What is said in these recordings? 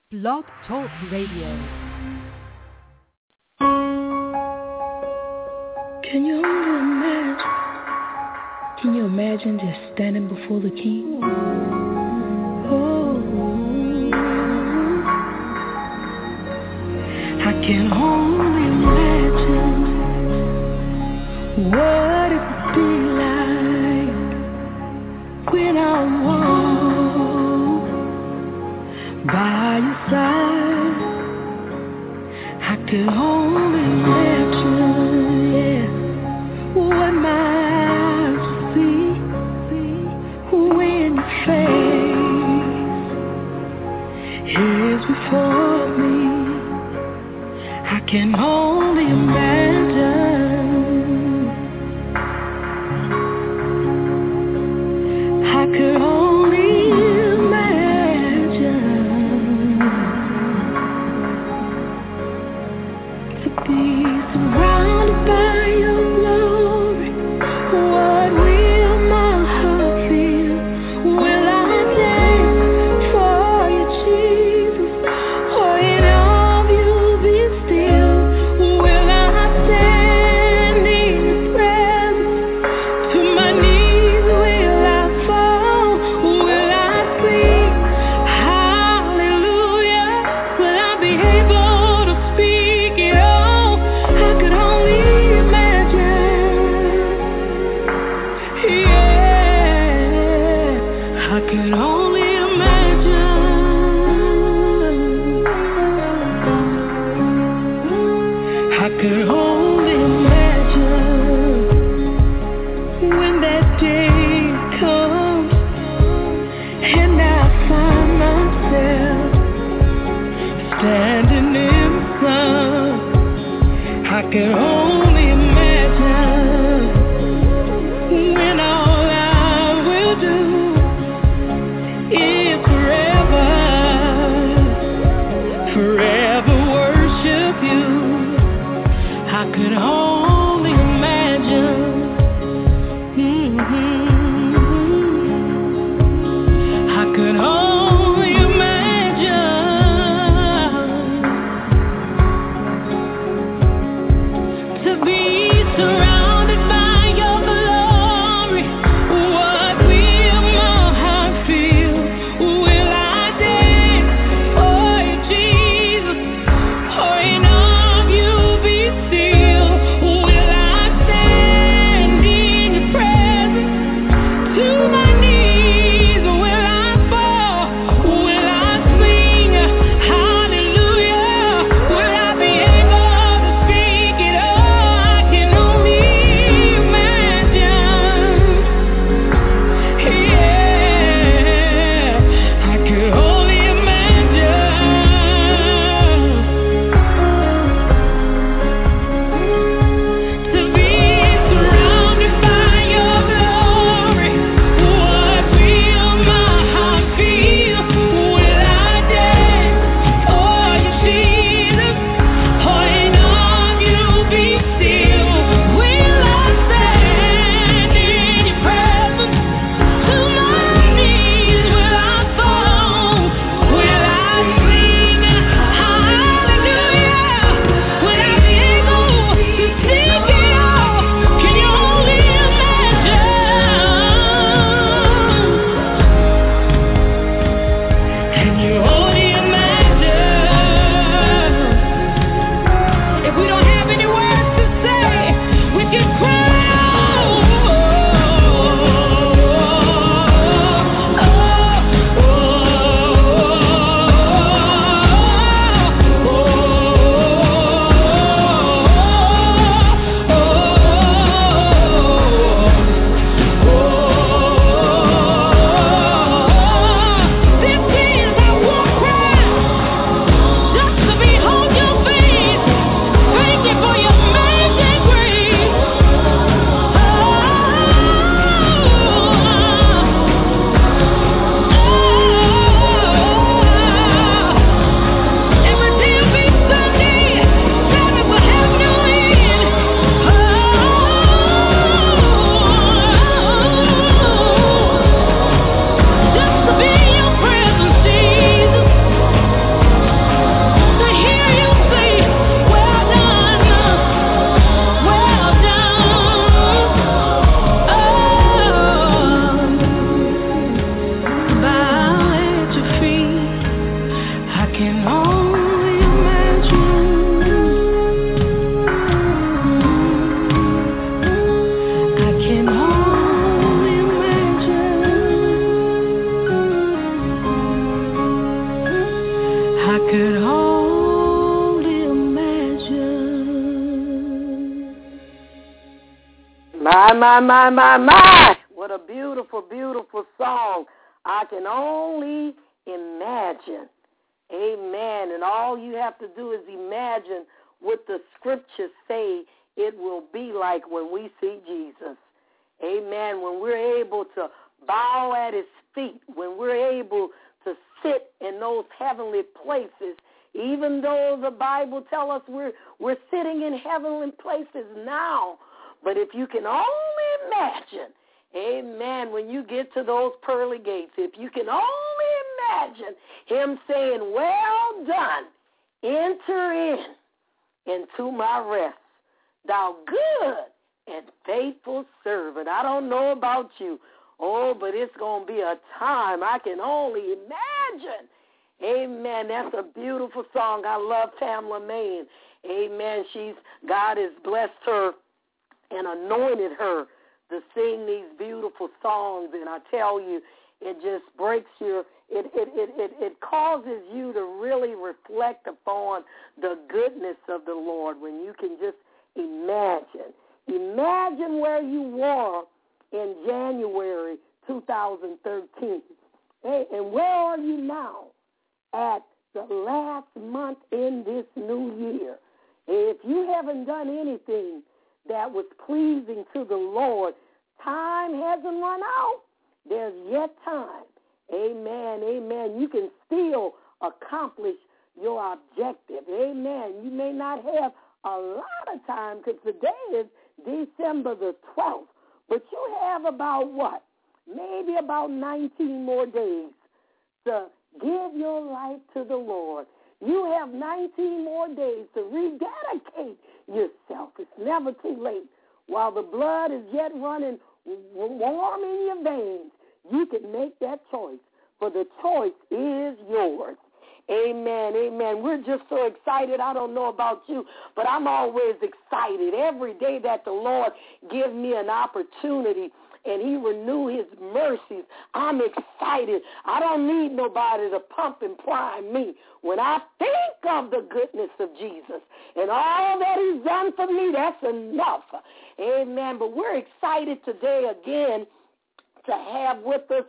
Blog Talk Radio. Can you only imagine? Can you imagine just standing before the King? Oh, I can only imagine what it would be like when I walk by your side. I could only imagine, yeah, what my eyes see when your face is before me. I can only imagine. I could only imagine to be surrounded by your glory. What will my heart feel? Will I dance for you, Jesus? Or in all of you be still? Will I stand in your presence? To my knees will I fall? Will I sing hallelujah? Will I be able to speak it all? I could only imagine. Yeah, I could only imagine. I could only imagine when that day comes and I find myself standing in the sun. I could only imagine when all I will do is forever worship you. I could only imagine. I could only imagine My. What a beautiful, beautiful song. I can only imagine. Amen. And all you have to do is imagine what the scriptures say it will be like when we see Jesus. Amen. When we're able to bow at his feet, when we're able to sit in those heavenly places, even though the Bible tells us we're sitting in heavenly places now. But if you can only imagine, amen, when you get to those pearly gates, if you can only imagine him saying, well done, enter into my rest, thou good and faithful servant. I don't know about you, but it's going to be a time I can only imagine. Amen. That's a beautiful song. I love Pamela Mann. Amen. God has blessed her and anointed her to sing these beautiful songs. And I tell you, it just breaks it causes you to really reflect upon the goodness of the Lord when you can just imagine. Imagine where you were in January 2013. And where are you now at the last month in this new year? If you haven't done anything that was pleasing to the Lord, time hasn't run out. There's yet time. Amen, amen. You can still accomplish your objective. Amen. You may not have a lot of time because today is December the 12th, but you have about what? Maybe about 19 more days to give your life to the Lord. You have 19 more days to rededicate yourself. It's never too late. While the blood is yet running warm in your veins, you can make that choice, for the choice is yours. Amen, amen. We're just so excited. I don't know about you, but I'm always excited. Every day that the Lord gives me an opportunity and he renew his mercies, I'm excited. I don't need nobody to pump and prime me. When I think of the goodness of Jesus and all that he's done for me, that's enough. Amen. But we're excited today again to have with us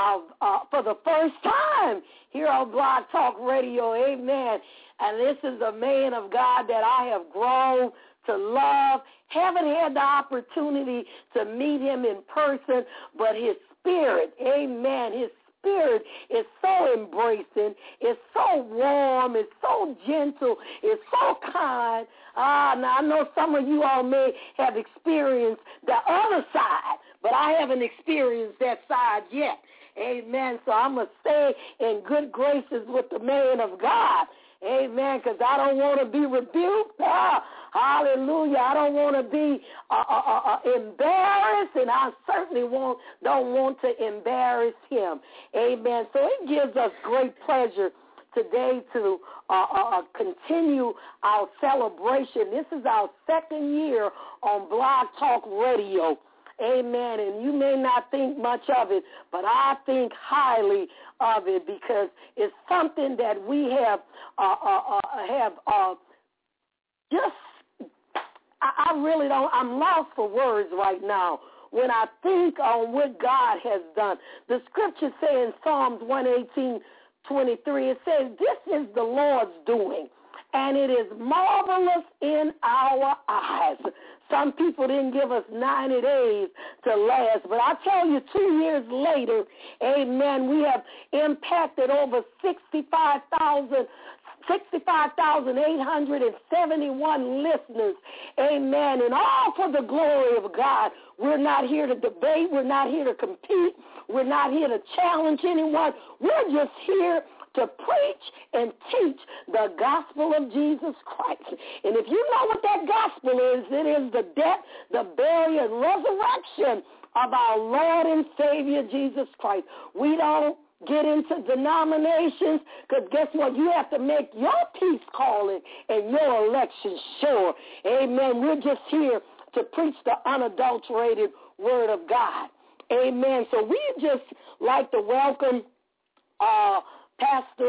for the first time here on Blog Talk Radio. Amen. And this is a man of God that I have grown to love. Haven't had the opportunity to meet him in person, but his spirit, amen, his spirit is so embracing, it's so warm, it's so gentle, it's so kind. Now I know some of you all may have experienced the other side, but I haven't experienced that side yet. Amen. So I'm going to stay in good graces with the man of God. Amen, because I don't want to be rebuked. Hallelujah. I don't want to be embarrassed, and I certainly don't want to embarrass him. Amen. So it gives us great pleasure today to continue our celebration. This is our second year on Blog Talk Radio. Amen. And you may not think much of it, but I think highly of it because it's something that we have I really don't, I'm lost for words right now when I think on what God has done. The scriptures say in Psalms 118:23, it says, this is the Lord's doing, and it is marvelous in our eyes. Some people didn't give us 90 days to last, but I tell you, 2 years later, amen, we have impacted over 65,871 listeners, amen, and all for the glory of God. We're not here to debate. We're not here to compete. We're not here to challenge anyone. We're just here to preach and teach the gospel of Jesus Christ. And if you know what that gospel is, it is the death, the burial, and resurrection of our Lord and Savior Jesus Christ. We don't get into denominations because guess what? You have to make your peace calling and your election sure. Amen. We're just here to preach the unadulterated word of God. Amen. So we just like to welcome Pastor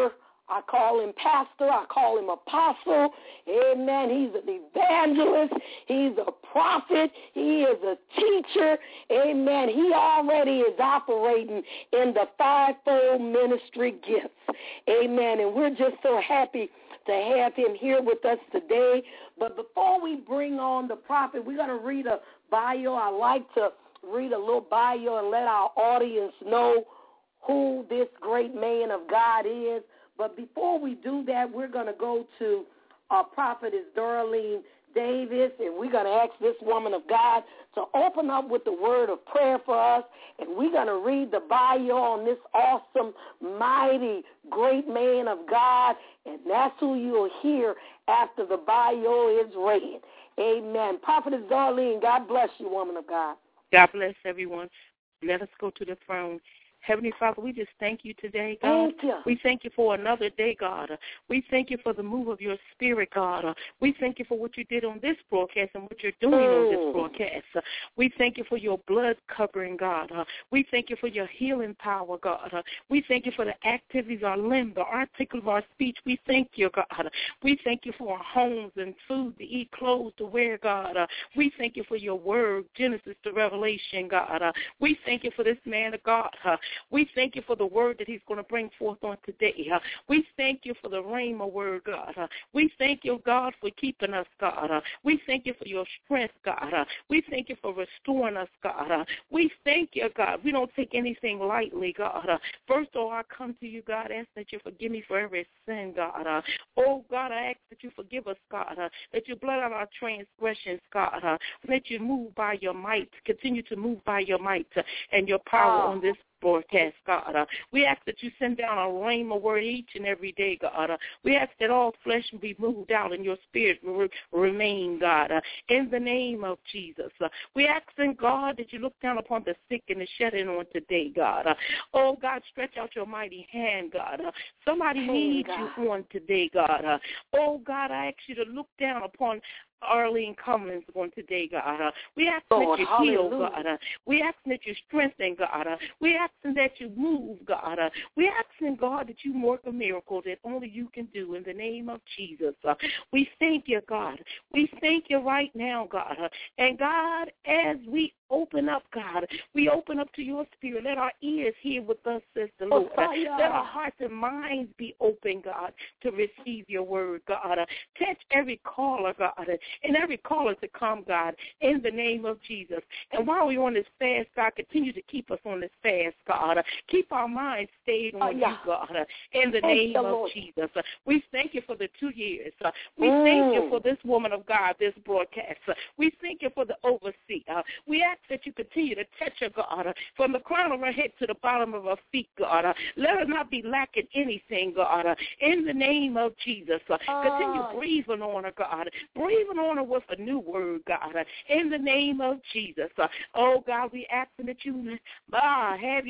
I call him pastor. I call him apostle. Amen. He's an evangelist. He's a prophet. He is a teacher. Amen. He already is operating in the fivefold ministry gifts. Amen. And we're just so happy to have him here with us today. But before we bring on the prophet, we're going to read a bio. I like to read a little bio and let our audience know who this great man of God is. But before we do that, we're going to go to our prophetess Darlene Davis, and we're going to ask this woman of God to open up with the word of prayer for us, and we're going to read the bio on this awesome, mighty, great man of God, and that's who you'll hear after the bio is read. Amen. Prophetess Darlene, God bless you, woman of God. God bless everyone. Let us go to the throne. Heavenly Father, we just thank you today, God. Thank you. We thank you for another day, God. We thank you for the move of your spirit, God. We thank you for what you did on this broadcast and what you're doing on this broadcast. We thank you for your blood covering, God. We thank you for your healing power, God. We thank you for the activities of our limbs, the article of our speech. We thank you, God. We thank you for our homes and food to eat, clothes to wear, God. We thank you for your word, Genesis to Revelation, God. We thank you for this man of God. We thank you for the word that he's going to bring forth on today. We thank you for the rhema word, God. We thank you, God, for keeping us, God. We thank you for your strength, God. We thank you for restoring us, God. We thank you, God. We don't take anything lightly, God. First of all, I come to you, God, ask that you forgive me for every sin, God. Oh, God, I ask that you forgive us, God, that you blot out our transgressions, God, that you move by your might, continue to move by your might and your power on this broadcast, God. We ask that you send down a rhema word each and every day, God. We ask that all flesh will be moved out and your spirit will remain, God, in the name of Jesus. We ask, in God, that you look down upon the sick and the shed-in on today, God. Oh, God, stretch out your mighty hand, God. Somebody needs you on today, God. Oh, God, I ask you to look down upon Arlene Cummins on today, God. We ask that you heal, God. We ask that you strengthen, God. We ask that you move, God. We ask, God, that you work a miracle that only you can do in the name of Jesus. We thank you, God. We thank you right now, God. And, God, as we open up, God, we open up to your spirit. Let our ears hear with us, says the Lord. Let our hearts and minds be open, God, to receive your word, God. Touch every caller, God, and every caller to come, God, in the name of Jesus. And while we're on this fast, God, continue to keep us on this fast, God. Keep our minds stayed on you, God, in the name of Jesus. We thank you for the 2 years. We thank you for this woman of God, this broadcast. We thank you for the overseer. We ask that you continue to touch her, God, from the crown of her head to the bottom of her feet, God. Let her not be lacking anything, God, in the name of Jesus. Continue breathing on her, God. Breathing on her with a new word, God, in the name of Jesus. Oh, God, we ask that you have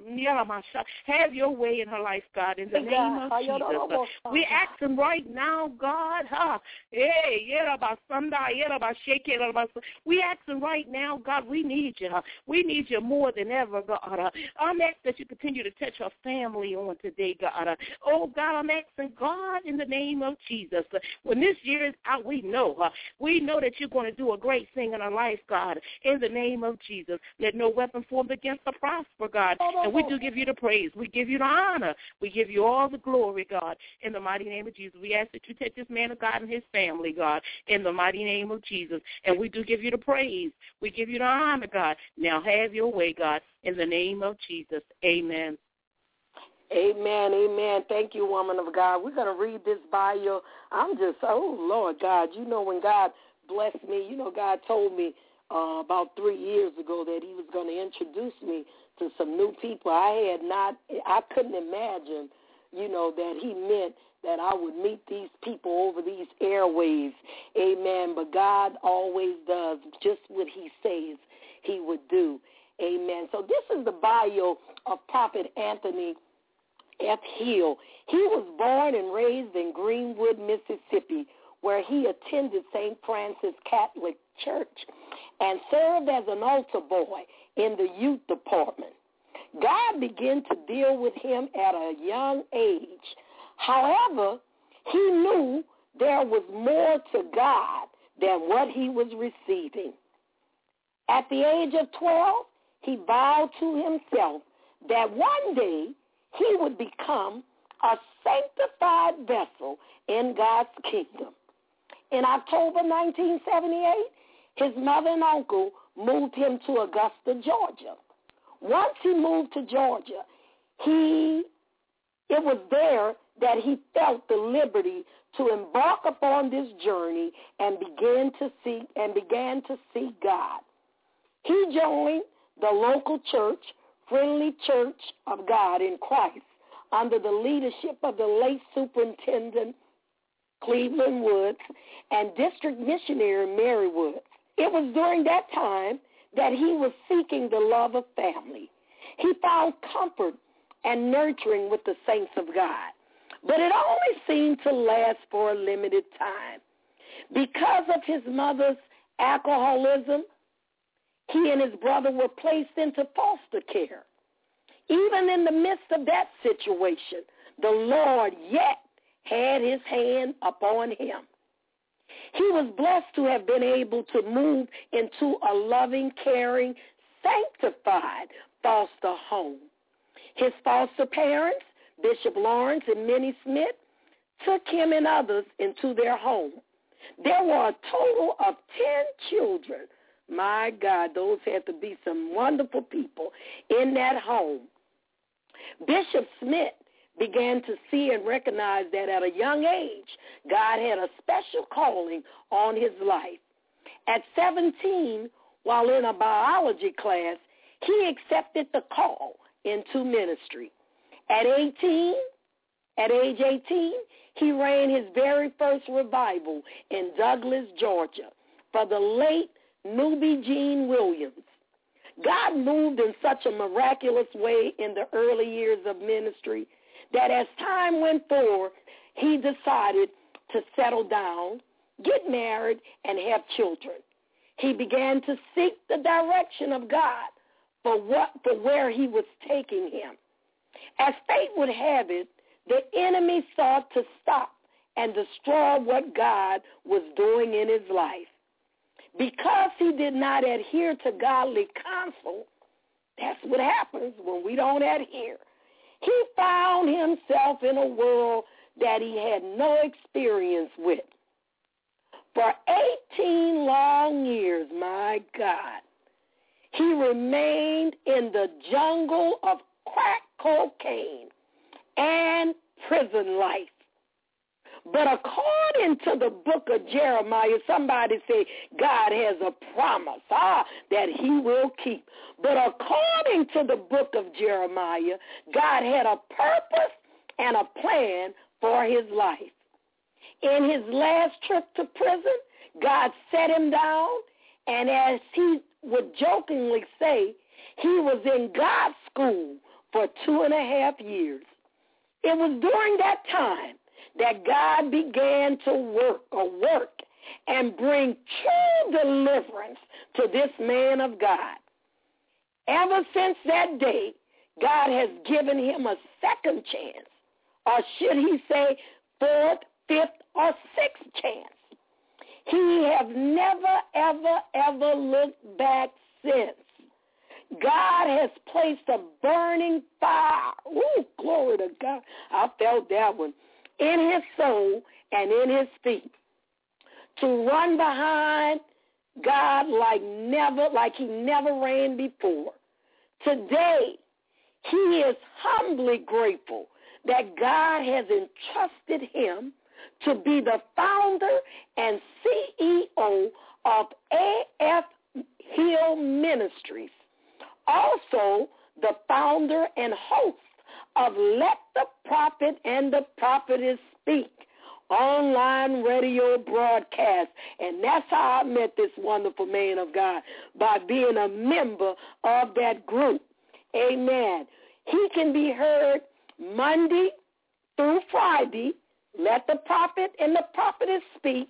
your way in her life, God, in the name of Jesus. We asking right now, God, we asking right now, God, we need you. We need you more than ever, God. I'm asking that you continue to touch her family on today, God. Oh, God, I'm asking, God, in the name of Jesus, when this year is out, we know that you're going to do a great thing in our life, God, in the name of Jesus. Let no weapon formed against her prosper, God. And we do give you the praise. We give you the honor. We give you all the glory, God, in the mighty name of Jesus. We ask that you take this man of God and his family, God, in the mighty name of Jesus. And we do give you the praise. We give you the honor, God. Now have your way, God, in the name of Jesus. Amen. Amen, amen. Thank you, woman of God. We're going to read this bio. I'm just, oh, Lord God, you know, when God blessed me, you know, God told me about 3 years ago that he was going to introduce me to some new people. I couldn't imagine, you know, that he meant that I would meet these people over these airwaves. Amen. But God always does just what he says he would do. Amen. So this is the bio of Prophet Anthony F. Hill. He was born and raised in Greenwood, Mississippi, where he attended St. Francis Catholic Church and served as an altar boy in the youth department. God began to deal with him at a young age. However, he knew there was more to God than what he was receiving. At the age of 12, he vowed to himself that one day he would become a sanctified vessel in God's kingdom. In October 1978, his mother and uncle moved him to Augusta, Georgia. Once he moved to Georgia, it was there that he felt the liberty to embark upon this journey and began to seek God. He joined the local church, Friendly Church of God in Christ, under the leadership of the late Superintendent Cleveland Woods and District Missionary Mary Woods. It was during that time that he was seeking the love of family. He found comfort and nurturing with the saints of God. But it only seemed to last for a limited time. Because of his mother's alcoholism, he and his brother were placed into foster care. Even in the midst of that situation, the Lord yet had his hand upon him. He was blessed to have been able to move into a loving, caring, sanctified foster home. His foster parents, Bishop Lawrence and Minnie Smith, took him and others into their home. There were a total of 10 children. My God, those had to be some wonderful people in that home. Bishop Smith began to see and recognize that at a young age, God had a special calling on his life. At 17, while in a biology class, he accepted the call into ministry. At age 18, he ran his very first revival in Douglas, Georgia, for the late Newbie Gene Williams. God moved in such a miraculous way in the early years of ministry that as time went forward, he decided to settle down, get married, and have children. He began to seek the direction of God for where he was taking him. As fate would have it, the enemy sought to stop and destroy what God was doing in his life. Because he did not adhere to godly counsel, that's what happens when we don't adhere. He found himself in a world that he had no experience with. For 18 long years, my God, he remained in the jungle of crack cocaine and prison life. But according to the book of Jeremiah, somebody say God has a promise that he will keep. But according to the book of Jeremiah, God had a purpose and a plan for his life. In his last trip to prison, God set him down, and as he would jokingly say, he was in God's school for 2.5 years. It was during that time that God began to work and bring true deliverance to this man of God. Ever since that day, God has given him a second chance, or should he say fourth, fifth, or sixth chance. He has never, ever, ever looked back since. God has placed a burning fire, glory to God, I felt that one, in his soul and in his feet, to run behind God like he never ran before. Today, he is humbly grateful that God has entrusted him to be the founder and CEO of A.F. Hill Ministries, also the founder and host of Let the Prophet and the Prophetess Speak online radio broadcast. And that's how I met this wonderful man of God, by being a member of that group. Amen. He can be heard Monday through Friday, Let the Prophet and the Prophetess Speak,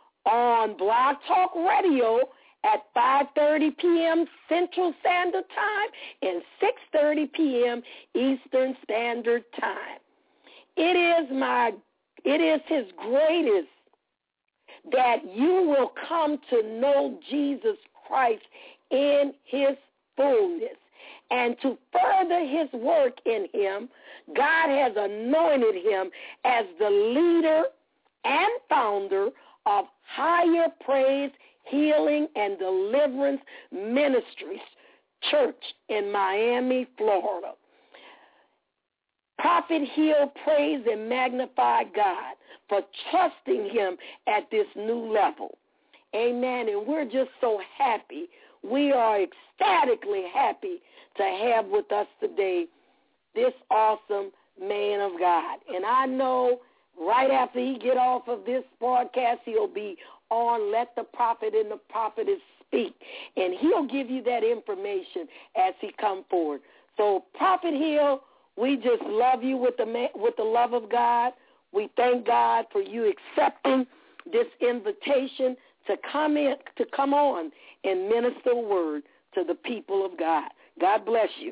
on Blog Talk Radio at 5:30 p.m. Central Standard Time and 6:30 p.m. Eastern Standard Time. It is his greatest that you will come to know Jesus Christ in his fullness. And to further his work in him, God has anointed him as the leader and founder of Higher Praise Healing and Deliverance Ministries Church in Miami, Florida. Prophet Hill praised and magnified God for trusting him at this new level. Amen. And we're just so happy. We are ecstatically happy to have with us today this awesome man of God. And I know right after he get off of this broadcast, he'll be on Let the Prophet and the Prophetess Speak. And he'll give you that information as he come forward. So, Prophet Hill, we just love you with the love of God. We thank God for you accepting this invitation to come on and minister a word to the people of God. God bless you.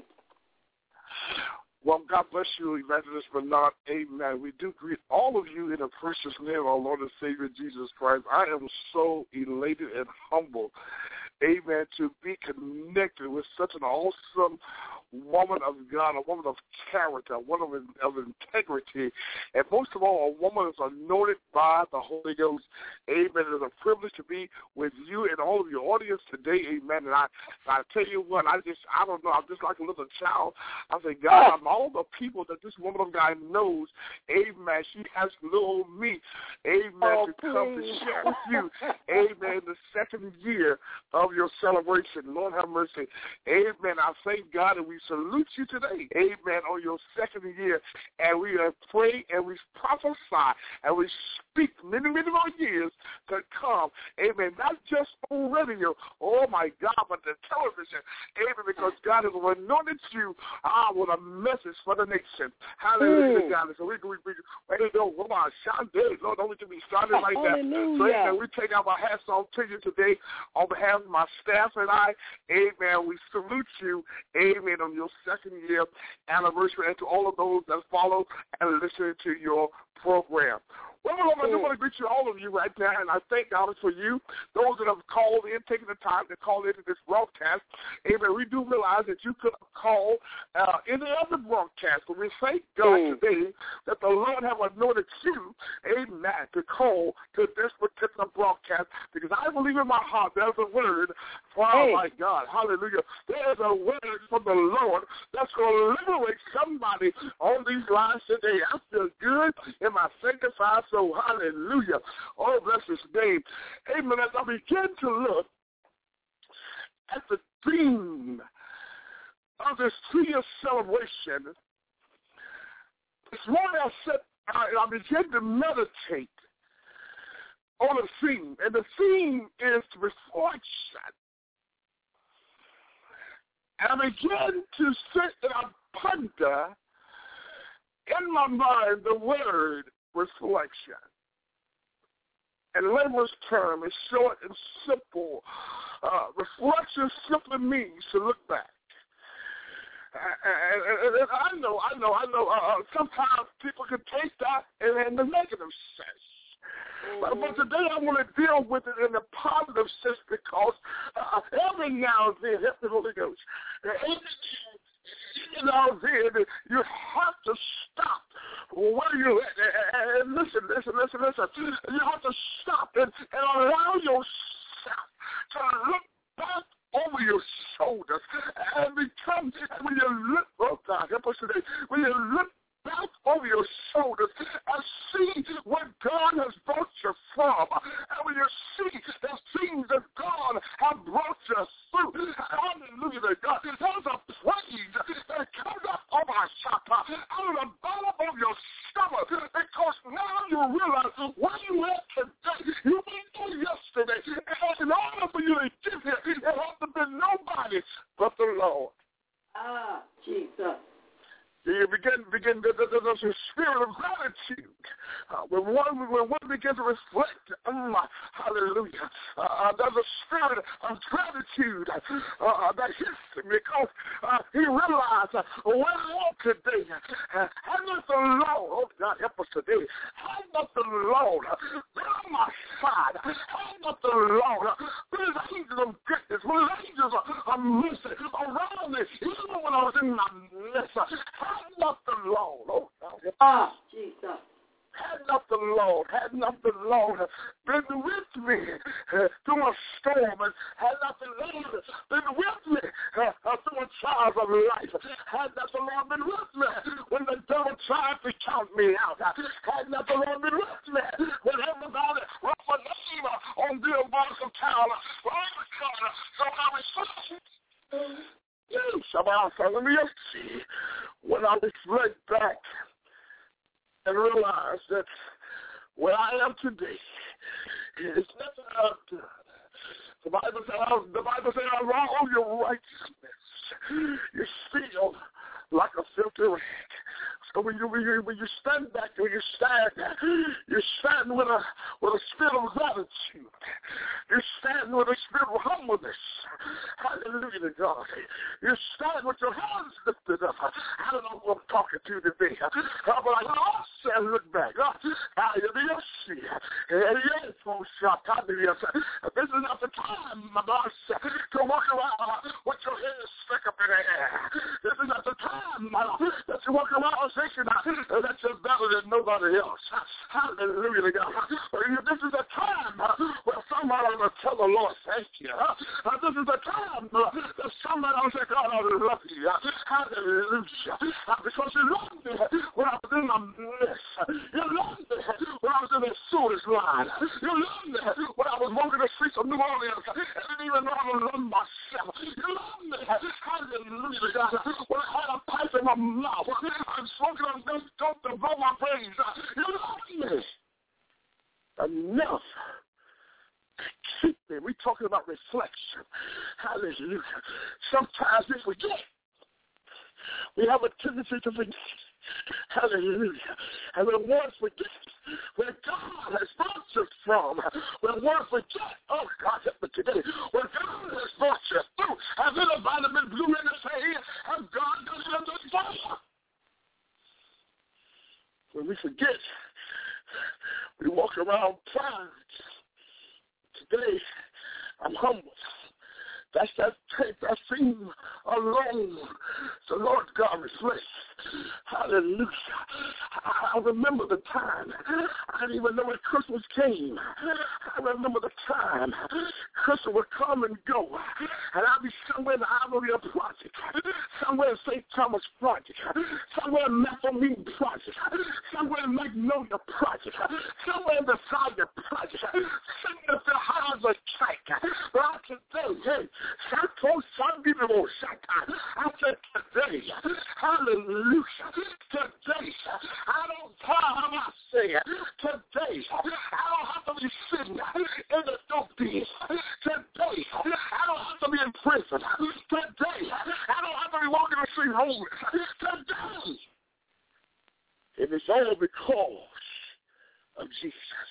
Well, God bless you, Evangelist Bernard. Amen. We do greet all of you in the precious name of our Lord and Savior, Jesus Christ. I am so elated and humbled, amen, to be connected with such an awesome woman of God, a woman of character, a woman of integrity, and most of all, a woman that's anointed by the Holy Ghost. Amen. It is a privilege to be with you and all of your audience today. Amen. And I tell you what, I don't know, I'm just like a little child. I say, God, I'm all the people that this woman of God knows. Amen. She has little old me. Amen. To come to share with you. Amen. The second year of your celebration. Lord have mercy. Amen. I thank God and we salute you today. Amen. On your second year. And we pray and we prophesy and we speak many, many more years to come. Amen. Not just on radio. Oh my God, but the television. Amen. Because God has anointed you with a message for the nation. Hallelujah, God. So we don't come on, Sunday. Lord, don't get me started like that. So amen, we take our hats off to you today on behalf of my staff and I. Amen. We salute you. Amen. On your second year anniversary and to all of those that follow and listen to your program. Well, I do want to greet you, all of you right now, and I thank God for you, those that have called in, taking the time to call into this broadcast. Amen. We do realize that you could call any other broadcast, but we thank God today that the Lord have anointed you, amen, to call to this particular broadcast, because I believe in my heart there's a word for my God. Hallelujah. There's a word from the Lord that's going to liberate somebody on these lines today. I feel good in my sanctified soul. Hallelujah. Oh, bless his name. Amen. As I begin to look at the theme of this 3-year celebration, this morning I began to meditate on a theme, and the theme is reflection. And I began to sit and I ponder in my mind the word reflection. And layman's term is short and simple. Reflection simply means to look back. And I know. Sometimes people can take that in the negative sense. But today I want to deal with it in the positive sense because every now and then, help the Holy Ghost, every now and then you have to stop where you're at and listen. You have to stop and allow yourself to look back over your shoulders and when you look, oh God, help us today, when you look back over your shoulders and see where God has brought you from. And when you see the things that God has brought you through, hallelujah to God, there's a praise that comes up on my shaka, out of the bottom of your stomach, because now you realize where you at today. You didn't do yesterday. And in order for you to get here, it has to be nobody but the Lord. Jesus. You begin there's a spirit of gratitude. When one begins to reflect, hallelujah, there's a spirit of gratitude that hits him because he realized where I am today. Had not the Lord, oh God, help us today, had not the Lord been on my side, had not the Lord been his angels of goodness, with angels of mercy around me, even when I was in my midst, had not the Lord, oh God, Jesus. Had not the Lord been with me through a storm, and had not the Lord been with me through a trials of life, had not the Lord been with me when the devil tried to count me out, had not the Lord been with me when everybody wrote my name on billboards of town, so I was when I reflect back and realize that where I am today is nothing I've done. The Bible says I wrong your righteousness. You're still like a filthy rag. So when you stand back, you stand with a spirit of gratitude. You stand with a spirit of humbleness. Hallelujah to God. You stand with your hands lifted up. I don't know who I'm talking to today. But I also look back. This is not the time, my boss, to walk around with your head stuck up in the air. This is not the time, my Lord, that you walk around thinking that you're better than nobody else. Hallelujah to God. This is a time where somebody will tell the Lord, thank you. This is a time that somebody will say, God, I love you. Hallelujah. Because you loved me when I was in my mess. You loved me when I was in the sewage line. You loved me when I was walking the streets of New Orleans. I didn't even know how to love myself. You loved me. Hallelujah to God. When I had a pipe in my mouth, I'm smoking on those dope to blow my brains out. You loved me. Enough. Keep me. We're talking about reflection. Hallelujah. Sometimes we forget. We have a tendency to forget. Hallelujah. And when one forgets where God has brought you from, when one forgets, oh God, help me today, where God has brought you through, has anybody been blue in the face? Has God done something for you? When we forget, we walk around proud. Today, I'm humble. That's that theme alone. The Lord God reflects. Hallelujah. I remember the time. I didn't even know when Christmas came. I remember the time. Christmas would come and go. And I'd be somewhere in the Ivory Project. Somewhere in St. Thomas Project. Somewhere in Methamine Project. Somewhere in Magnolia Project. Somewhere in the Fire Project. Sitting at the Highs of China. Right today, hey. I said today, hallelujah, today, I don't care how I say it, today, I don't have to be sitting in the dope den, today, I don't have to be in prison, today, I don't have to be walking the street homeless, today. It is all because of Jesus.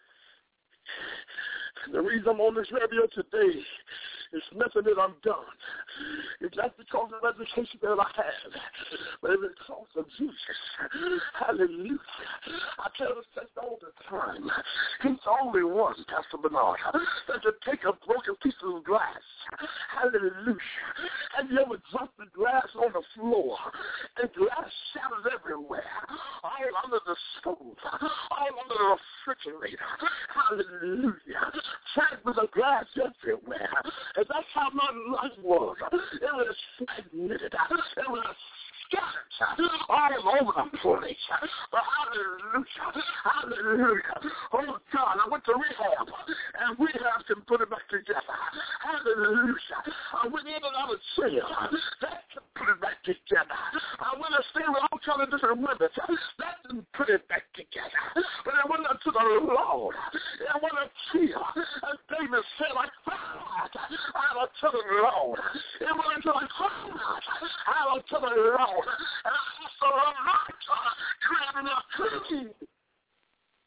And the reason I'm on this radio today is nothing that I've done. It's not because of education that I have, but it's because of Jesus. Hallelujah. I tell the church all the time, he's the only one, Pastor Bernard, that can take a broken piece of glass. Hallelujah. Have you ever dropped the glass on the floor and glass shatters everywhere? All under the stove, all under the refrigerator. Hallelujah. Fragments of glass everywhere. And that's how my life was. It was fragmented. It was scattered all over the place. But hallelujah. Hallelujah. Oh God, I went to rehab. And rehab can put it back together. Hallelujah. I went in and out of jail. That can put it back together. I went to stay with all kinds of different women. That can put it back together. But I went up to the Lord. I went up here. And David said, I cried out to the Lord. It went until I cried out to the Lord. And I asked the Lord, create me a clean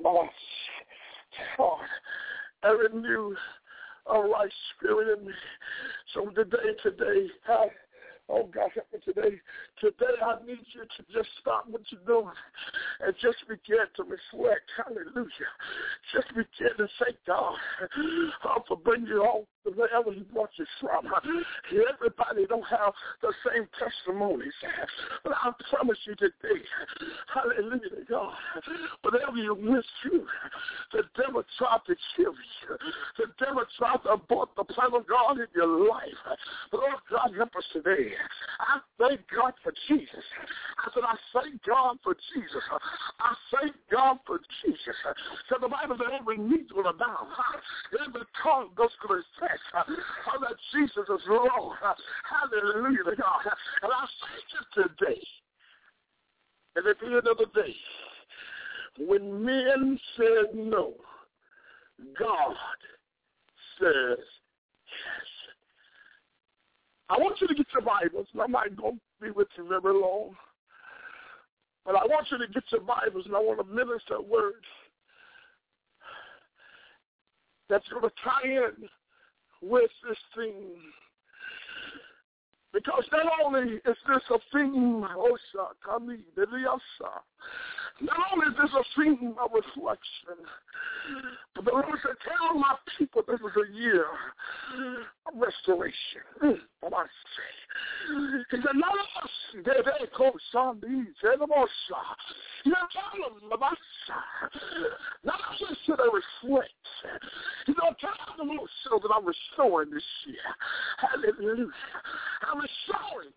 Lord, and renew a right spirit in me. So today, oh God, help me today. Today I need you to just stop what you're doing and just begin to reflect. Hallelujah. Just begin to thank God for bringing you home to wherever He brought you from. Everybody don't have the same testimonies, but I promise you today, hallelujah to God, whatever you went through, the devil tried to kill you. The devil tried to abort the plan of God in your life. But oh God, help us today. I thank God for Jesus. I said, I thank God for Jesus. I thank God for Jesus. So the Bible said every knee will bow. Every tongue goes to the confess that Jesus is Lord. Hallelujah to God. And I thank you today. And at the end of the day, when men said no, God says yes. I want you to get your Bibles, and I'm not going to be with you very long, but I want you to get your Bibles, and I want to minister a word that's going to tie in with this theme. Because not only is this a theme, not only is this a theme of reflection, but the Lord said, tell my people this is a year of restoration. What I say? He said, none of us, they call some these, you know, tell them about none of us should reflect. You know, tell them also that I'm restoring this year. Hallelujah. I'm restoring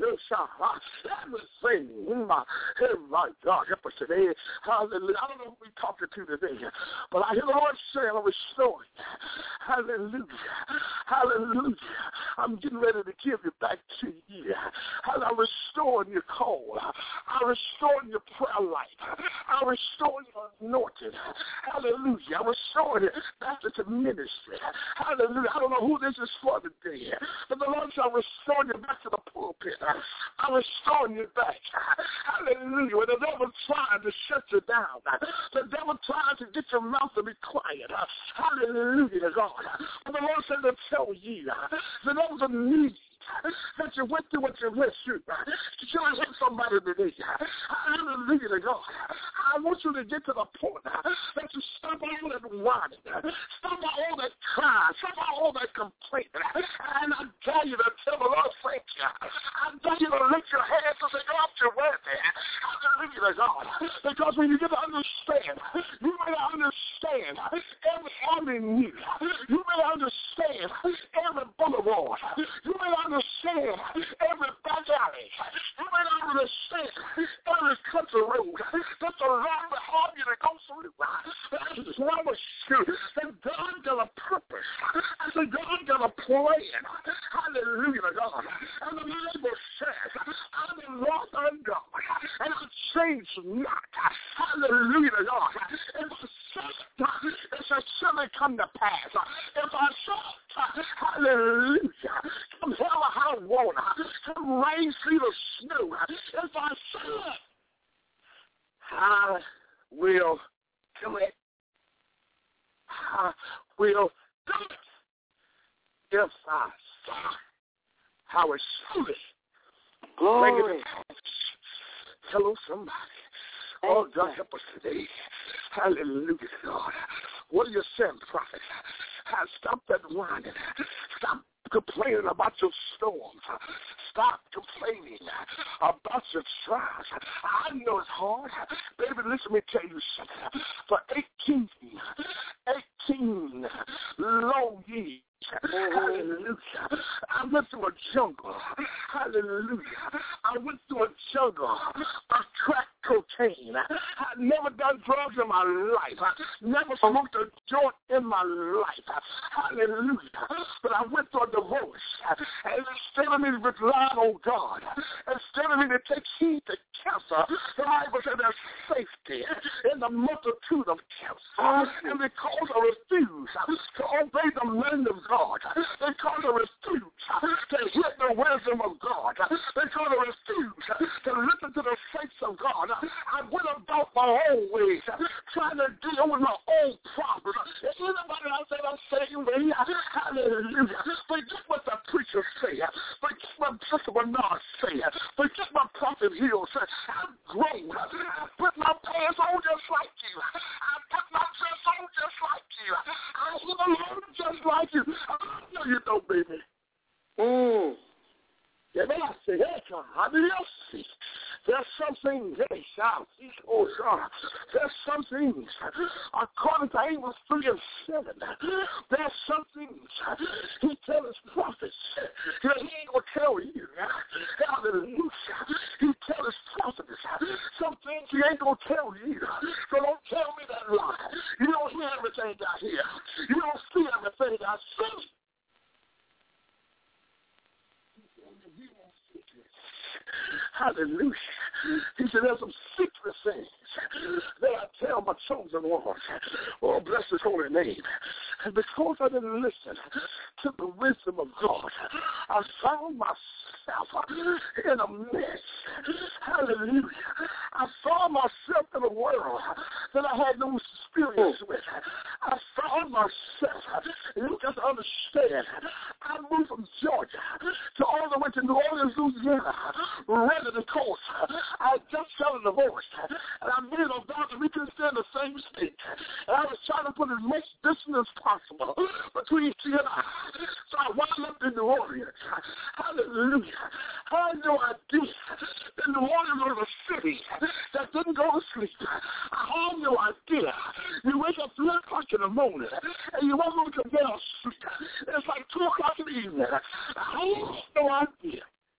everything in my head. My God, help us today. Hallelujah. I don't know who we're talking to today, but I hear the Lord saying I'm restoring. Hallelujah. Hallelujah. I'm getting ready to give you back to you. I'm restoring your call. I'm restoring your prayer life. I'm restoring your anointing. Hallelujah. I'm restoring it back to ministry. Hallelujah. I don't know who this is for today, but the Lord said I'm restoring you back to the pulpit. I'm restoring you back. Hallelujah. When the devil trying to shut you down, the devil trying to get your mouth to be quiet. Hallelujah to God. But the Lord said to tell you that there was a need that you went through what you went through. Can I hit somebody today? Hallelujah to God. I want you to get to the point that you stop all that whining, stop all that crying, stop all that complaining. And I dare you to tell the Lord thank you. I dare you to lift your hands and say, God, you're worthy. Hallelujah to God. Because when you get to understand, you may understand every avenue. You may understand every boulevard. You may understand every back alley. You may not understand every country road. That's a lot to have you to go through. I promise you that God got a purpose. I said God got a plan. Hallelujah to God. And the Bible says, I'm the Lord thy God, and I change not. Hallelujah to God. If I say it shall surely come to pass. If I say, hallelujah, come hell or high water, come rain, sleet, or snow. If I say it, I will do it. I will do it. If I say, I will surely. Glory. Hello, somebody. Oh, God, help us today. Hallelujah, God. What are you saying, prophet? Stop that whining. Stop complaining about your storms. Stop complaining about your trials. I know it's hard. Baby, listen, let me tell you something. For 18 long years, hallelujah, I went through a jungle. Hallelujah. I went through a jungle of crack cocaine. I've never done drugs in my life. I never smoked a joint in my life. Hallelujah. But I went through a divorce. And instead of me to rely on God, instead of me to take heed to counsel, the Bible said there's safety in the multitude of counsel. And because I refuse to obey the man of God, because they refuse to hear the wisdom of God, because they refuse to listen to the saints of God, I went about my own ways, trying to deal with my own problems. Anybody out there that's saying, hallelujah, forget what the preacher say, forget what Sister Bernard say, forget what Prophet Hill said. I'm grown. I put my pants on just like you. I put my dress on just like you. I live alone just like you. I know you don't, baby. Yeah, man, I say, hey, God, how do you see? There's something, there's some things, according to Amos 3 and 7, there's some things he tells his prophets that he ain't going to tell you. Hallelujah. He tells his prophets some things he ain't going to tell you. So don't tell me that lie. You don't hear everything I hear. You don't see everything I see. Hallelujah. He said there's some secret things that I tell my chosen ones. Oh, bless his holy name. And because I didn't listen to the wisdom of God, I found myself in a mess. Hallelujah. I found myself in a world that I had no experience with. I found myself, you got to understand, I moved from Georgia to all the way to New Orleans, Louisiana, ready to coast. I just fell in divorce, and I made a vow that we couldn't stay in the same state. And I was trying to put as much distance as possible between she and I. So I wound up in New Orleans. Hallelujah. I had no idea that New Orleans was a city that didn't go to sleep. I had no idea. You wake up 3 o'clock in the morning, and you won't go to bed or sleep. It's like 2 o'clock in the evening. I had no idea.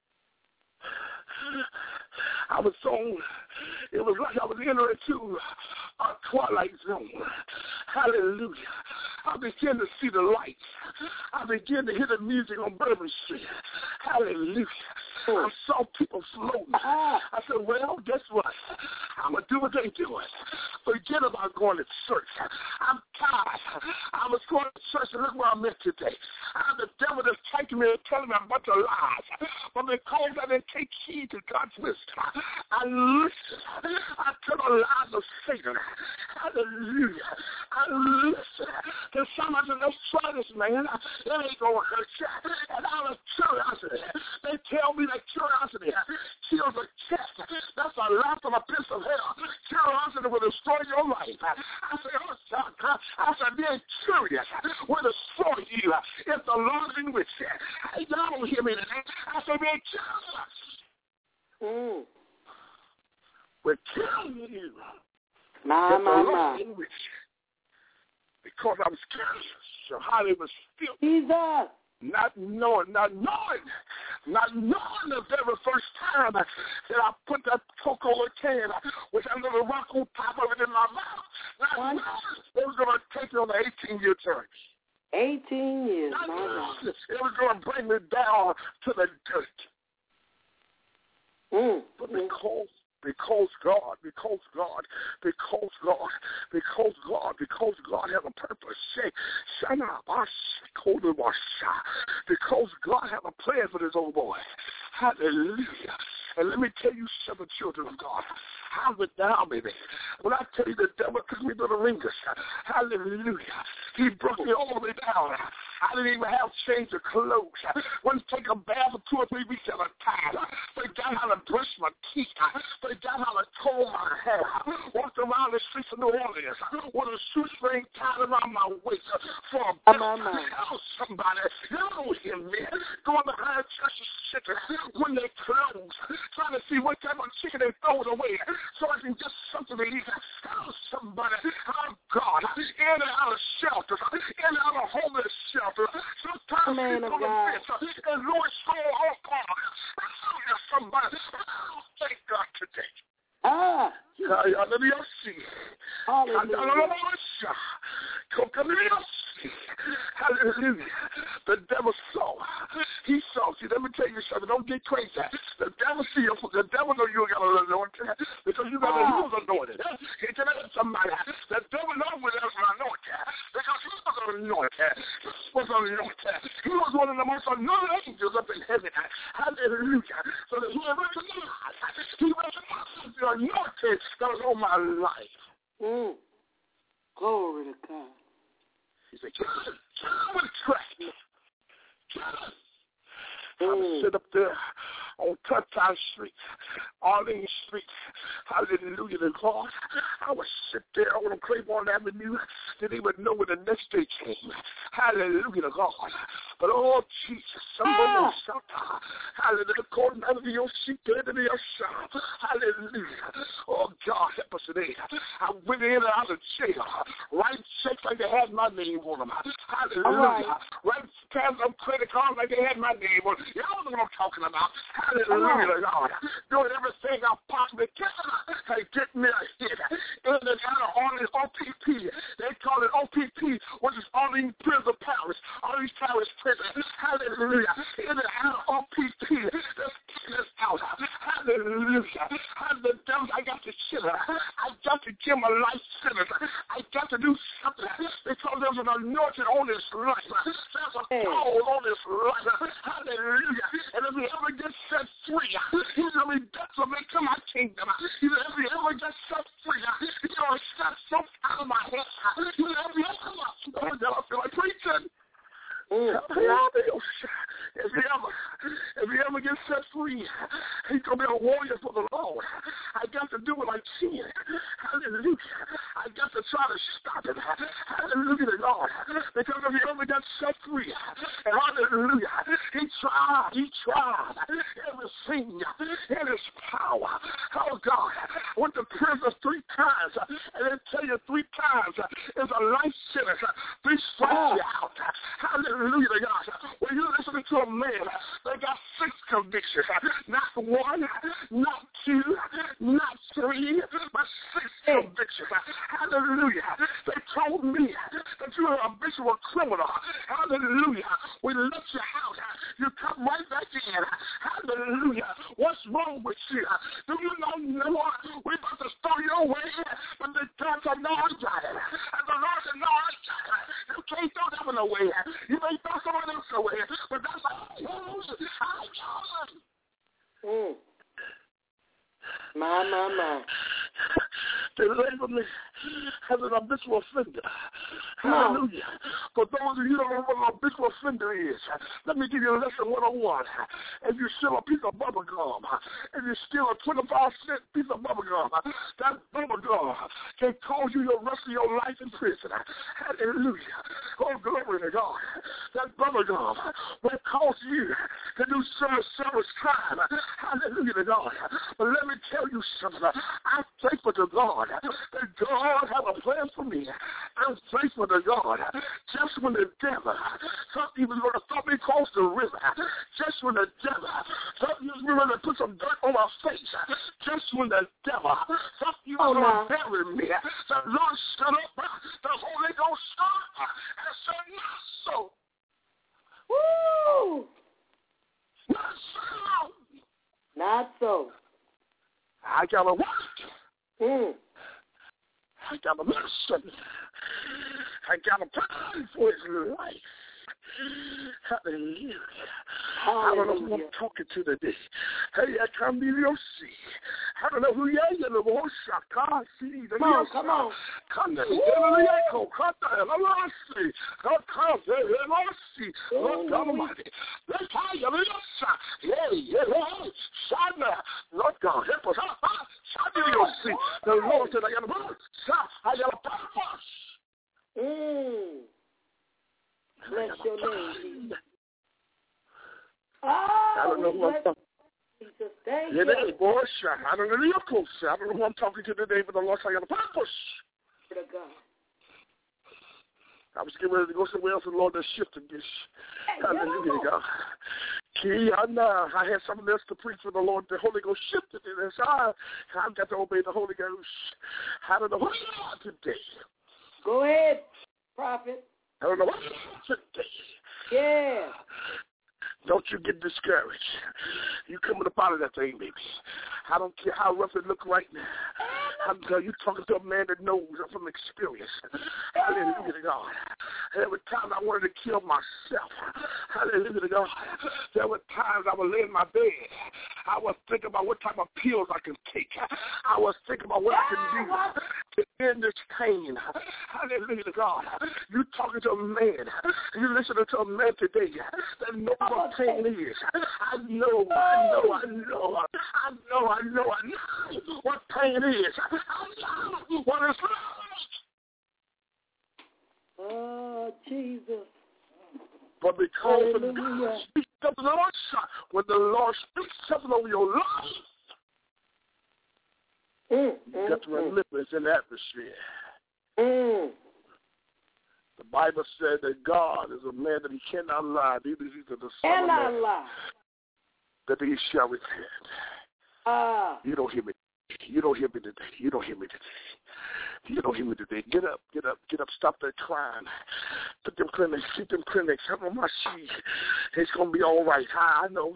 I was so, it was like I was entering into a twilight zone. Hallelujah. I began to see the lights. I began to hear the music on Bourbon Street. Hallelujah. I saw people floating. I said, well, guess what? I'm going to do what they do. Forget about going to church. I'm tired. I was going to church, and look where I'm at today. The devil is taking me and telling me a bunch of lies. But because I didn't take heed to God's wisdom, I listened. I took the lies of Satan. Hallelujah. I listened. There's so much of this try this, man. It ain't going to hurt you. And out of curiosity, they tell me that curiosity kills a cat. That's a lot of a piece of hell. Curiosity will destroy your life. I said, oh, son. I said, being curious will destroy you if the Lord is with you. Hey, y'all don't hear me today. I said, being curious will kill you. My. Because I was curious. So how they was still. Jesus. Not knowing the very first time that I put that Coca-Cola can with that little rock on top of it in my mouth, not knowing it was going to take me on an 18-year journey. 18 years. It was going to bring me down to the dirt. But because God has a purpose. Because God has a plan for this old boy. Hallelujah. And let me tell you something, children of God. How's it down, baby? When I tell you the devil took me to the ringers, hallelujah. He broke me all the way down. I didn't even have change of clothes. Wouldn't take a bath for 2 or 3 weeks at a time. Forgot how to brush my teeth. Forgot how to comb my hair. Walked around the streets of New Orleans with a shoestring tied around my waist for a bit. Oh, somebody, y'all don't hear me. Going behind churches, chicken when they close, trying to see what type of chicken they throw away so I can get something to eat. Oh, somebody, oh, God, in and out of shelters, in and out of homeless shelters. Sometimes people are rich, and Lord, so all God. Somebody, oh, thank God today. Let me see. Hallelujah. The devil saw. He saw. See, let me tell you something. Don't get crazy. The devil see you. The devil know you got an anointing because you got a anointed. Somebody. The devil knows when there's an anointing because he was anointed. He was one of the most anointed angels up in heaven. Hallelujah. So that he recognized the anointing that was on my life. Glory to God. He said, John would attract me. I would sit up there on Turnpike Street, Arlene Street. Hallelujah to God. I would sit there on Claiborne Avenue. Didn't even know when the next day came. Hallelujah to God. But oh Jesus, someone shout, hallelujah, calling out of your seat, hallelujah. Oh God, help us today. I went in and out of jail. Right checks like they had my name on them. Hallelujah. Right past them credit cards like they had my name on them. Y'all know what I'm talking about. Hallelujah, God. Doing everything I possibly can to get me a hit. In and out of Orleans OPP. They call it OPP, which is Orleans Prison Parish. Orleans Parish Prison. Hallelujah. In and out of OPP. Let's get this out. Hallelujah. Hallelujah. I got to chill. I got to give my life sentence. I got to do something because there's an anointing on this life. There's a call on this life. Hallelujah. And if he ever gets set free, he's going to be detriment to my kingdom. If he ever gets set free, he's going to set something out of my head. If he feel like preaching. If he ever gets set free, he's going to be a warrior for the Lord. I got to do what I can. Hallelujah. I got to try to stop it. Hallelujah to God. Because if he ever got set free, hallelujah, he tried everything in his power. Oh God, went to prison 3 times, and they tell you 3 times is a life sentence. 3 strikes you out. Hallelujah to God. When you're listening to a man that got 6 convictions, not 1, not 2, not 3, but 6 convictions. Hallelujah. They told me that you're a habitual criminal. Hallelujah. We let you out. You come right back in. Hallelujah. What's wrong with you? Do you know what? We're about to throw you away, but the God said, no, I got it. And the Lord said, no, I got it. You can't throw that one away. You may throw someone else away, but that's all I got it. My. They label me as an habitual offender. Hallelujah. For those of you who don't know what an habitual offender is, let me give you a lesson 101. If you steal a piece of bubble gum, if you steal a 25-cent piece of bubble gum, that bubble gum can cause you the rest of your life in prison. Hallelujah. Oh, glory to God. That bubble gum will cause you to do serious crime. Hallelujah to God. But let me tell you something. I'm thankful to God that God have a plan for me. I'm thankful to God. Just when the devil thought he was going to throw me across the river, just when the devil thought he was going to put some dirt on my face, just when the devil thought he was going to bury me, the Lord stood up, the Holy Ghost stood up and said, not so. Woo! Not so. Not so. I got to work. I got to listen. I got to pray for his life. Hallelujah. I don't know who I'm talking to today. Hey, I can't believe you'll see. I don't know who you are. Come on. Come on. Come there. Lord God Almighty. Let's try you. Lord God, help us. You'll see. The Lord said, I got a purpose. Bless your name, Jesus. I don't know who I'm talking to. Thank you. you. Boy, I don't know who I'm talking to today, but the Lord said I got a purpose. To God. I was getting ready to go somewhere else, and the Lord has shifted this. Hallelujah, God. I had something else to preach for the Lord. The Holy Ghost shifted it. And so I've got to obey the Holy Ghost. I don't know who you are today. Go ahead, prophet. I don't know what you are today. Yeah. Don't you get discouraged. You coming up out of that thing, baby. I don't care how rough it look right now. I'm telling you, talking to a man that knows from experience. Hallelujah to God. Every time I wanted to kill myself, hallelujah to God, there were times I would lay in my bed. I was thinking about what type of pills I can take. I was thinking about what I can do to end this pain. Hallelujah to God. You talking to a man. You listening to a man today that knows what pain is. I know what pain is. I know what it's like. Oh, Jesus. But because of God speaks of the Lord, when the Lord speaks something over your life, you got to remember it's in the atmosphere. The Bible said that God is a man that he cannot lie. Neither is he the Son of Man that he shall repent. You don't hear me. You don't hear me today. You don't hear me today. You don't hear me today. Get up, get up, get up. Stop that crying. Put them clinics, keep them clinics. I'm on my sheet. It's going to be all right. I know.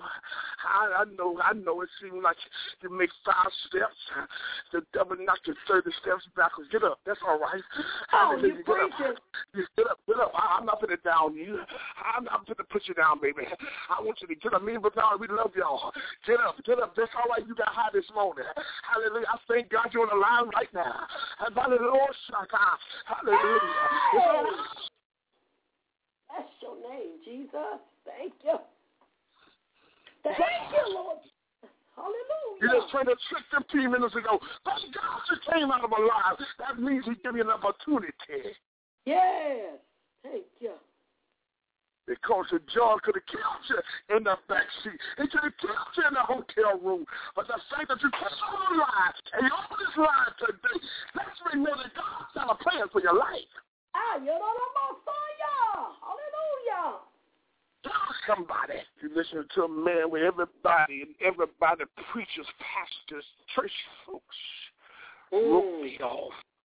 It seems like you make 5 steps. The devil knocked you 30 steps backwards. Get up. That's all right. You preaching. Get up. I'm not going to down you. I'm going to put you down, baby. I want you to get up. Me and Brother, we love y'all. Get up. That's all right. You got high this morning. Hallelujah. I thank God you're on the line right now. And by the Lord, hallelujah. Hey! That's your name, Jesus. Thank you. Thank you, Lord. Hallelujah. You just tried to trick 15 minutes ago. Thank God you came out of alive. That means he gave you an opportunity. Yes. Thank you. Because the John could have killed you in the backseat. He could have killed you in the hotel room. But the fact that you came on the line and you're on this line today, lets me know that God's got a plan for your life. You know the Messiah. Hallelujah. Somebody. You listen to a man where everybody preachers, pastors, church folks wrote me off.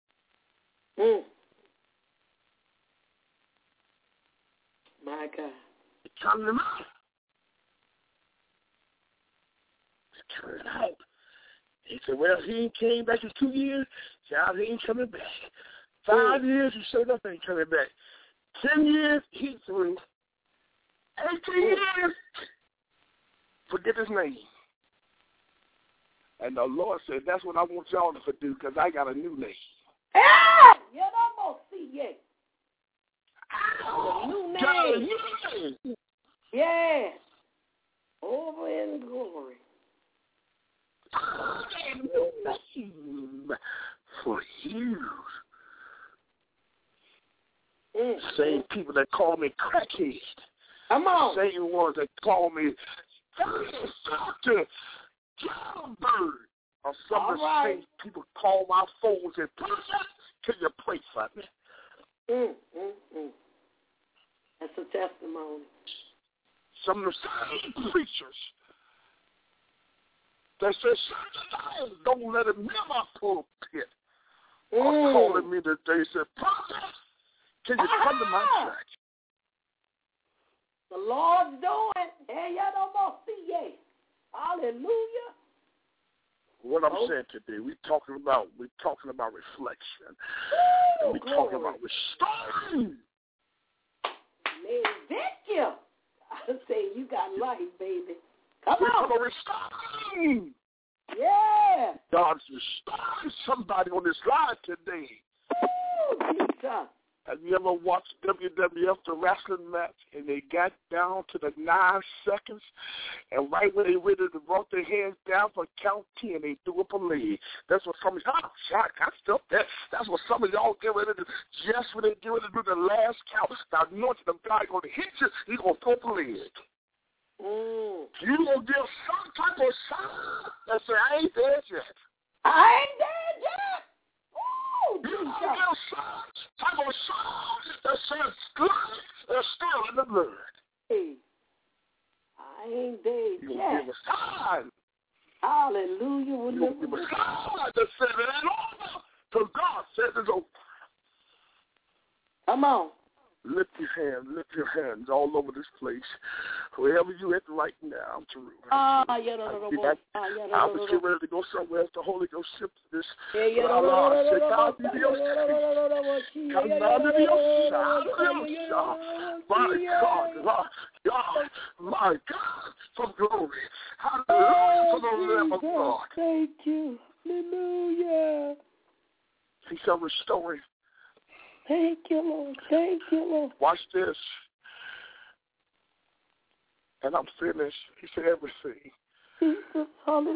My God. It's coming out. It's coming out. He said, well, he ain't came back in 2 years. Child, he ain't coming back. 5 years, he said nothing ain't coming back. 10 years, he's through. 18 years, forget his name. And the Lord said, that's what I want y'all to do because I got a new name. You don't see yet. A new name. Yes. Over in glory. A new name for you. Same people that call me crackhead. Come on. Same ones that call me Dr. Jailbird. Or some of the same people call my phones and can you pray for me? That's a testimony. Some of the same preachers that says, don't let him near my pulpit. Are calling me today, said, Prophet, can you come to my church? The Lord's doing. Hallelujah. What I'm saying today, we're talking about reflection. We're talking about restoring. Man, thank you. I say you got life, baby. Come on. We're restoring. Yeah. God's restoring somebody on this line today. Ooh, Jesus. Have you ever watched WWF, the wrestling match, and they got down to the 9 seconds, and right when they ready to brought their hands down for count 10, they threw up a leg. That's what some of that's what some of y'all get ready to, just when they get ready to do the last count. Now, anointing of God going to hit you, he's going to throw up a leg. You going to give some type of sign that say, I ain't dead yet. I ain't dead yet. You don't give some type of sign that says life is still in the blood. Hey, I ain't dead You yet. give a sign. Hallelujah. You give a sign that says it ain't over till God says it's over. Come on. Lift your hands all over this place. Wherever you at right now, Jerusalem. I'm ready to go somewhere else. The Holy Ghost shift this. My God, for glory. Hallelujah, for the Lamb of God. Thank you. Hallelujah. He shall restore. Thank you, Lord. Thank you, Lord. Watch this. And I'm finished. He said everything. Jesus, hallelujah.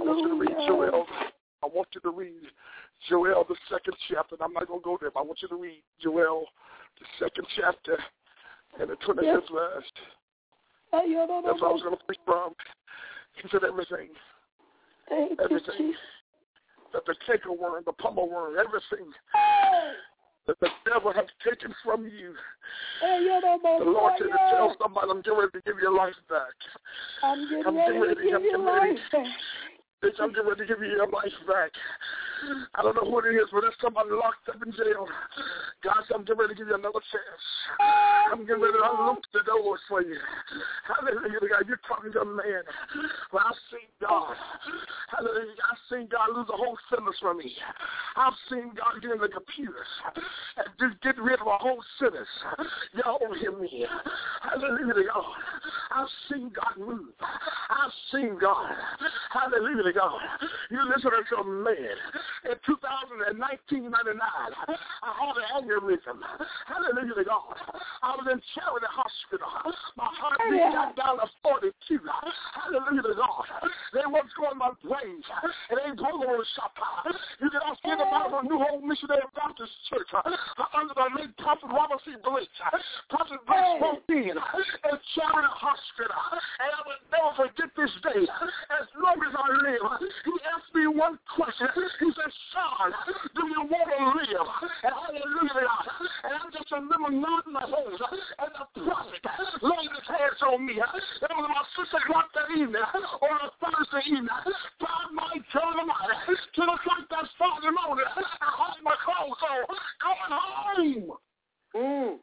I want you to read Joel, the 2nd chapter. And I'm not going to go there, but I want you to read Joel, the 2nd chapter, and the 25th verse. That's what I was going to preach from. He said everything. Everything. That the cankerworm, the pummel worm, everything that the devil has taken from you. The Lord said to tell somebody, I'm getting ready to give your life back. I'm getting ready to give you your life back. I'm getting ready to give you your life back. I don't know who it is, but there's somebody locked up in jail. God said, I'm getting ready to give you another chance. I'm getting ready to unlock the doors for you. Hallelujah, God. You're talking to a man. Well, I've seen God. Hallelujah. I've seen God lose a whole sentence from me. I've seen God get in the computers and just get rid of a whole sentence. Y'all don't hear me. Hallelujah, God. I've seen God move. I've seen God. Hallelujah, God. You listen to a man. In 1999, I had an aneurysm. Hallelujah to God. I was in Charity Hospital. My heart beat got down to 42. Hallelujah to God. They was going my brains. It ain't going to shop. You can ask anybody from New Hope Missionary Baptist Church under the late Prophet Robert C. Blake. Prophet Blake spoke in Charity Hospital. And I will never forget this day. As long as I live, he asked me one question. He said, son, do you want to live? And hallelujah. And I just remember nodding my head. And the prophet laid his hands on me. It was about 6 o'clock that evening, or a Thursday evening. God, my God Almighty, 2 o'clock that Friday morning, I had my clothes on, going home.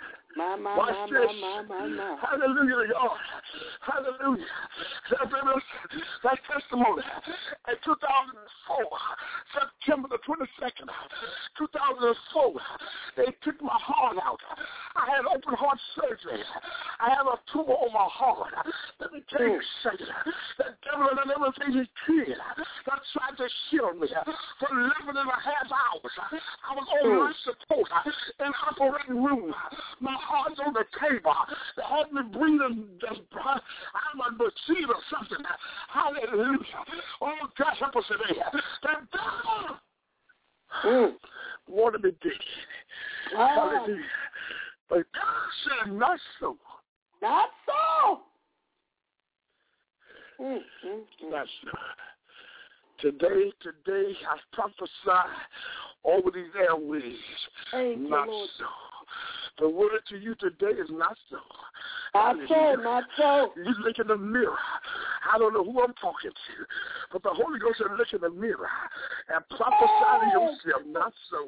My. Hallelujah, God. Hallelujah. That testimony. In 2004, September the 22nd, 2004, they took my heart out. I had open heart surgery. I have a tumor on my heart. Let me tell you something. The devil and everything he could that tried to shield me for 11 and a half hours. I was on life support in the operating room. My heart's on the table. They had me breathing. I'm a machine or something. Hallelujah. Oh, God, help us today. The devil wanted me dead. Hallelujah. But God said, not so. Not so. Not so. Today, I prophesy over these airways. Not so. The word to you today is not so. Not so. You look in the mirror. I don't know who I'm talking to, but the Holy Ghost said, look in the mirror and prophesy to yourself. Not so.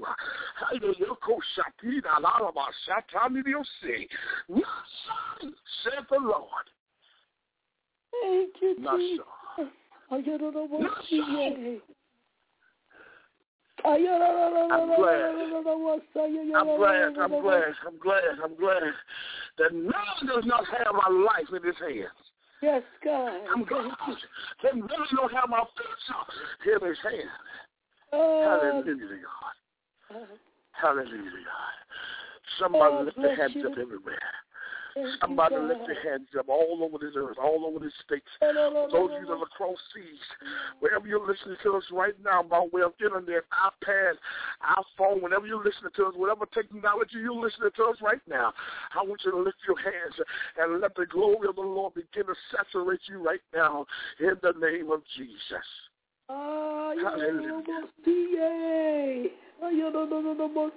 Said the Lord. Thank you, not Jesus. So. Not so. I'm glad that man does not have my life in his hands. Yes, God. I'm glad that man don't have my future in his hands. Hallelujah to God. Hallelujah to God. Somebody lift their hands up everywhere. Somebody lift their hands up all over this earth, all over this state. Those of you that are across seas, wherever you're listening to us right now, by way of internet, iPad, iPhone, whenever you're listening to us, whatever technology you're listening to us right now, I want you to lift your hands and let the glory of the Lord begin to saturate you right now in the name of Jesus. Hallelujah.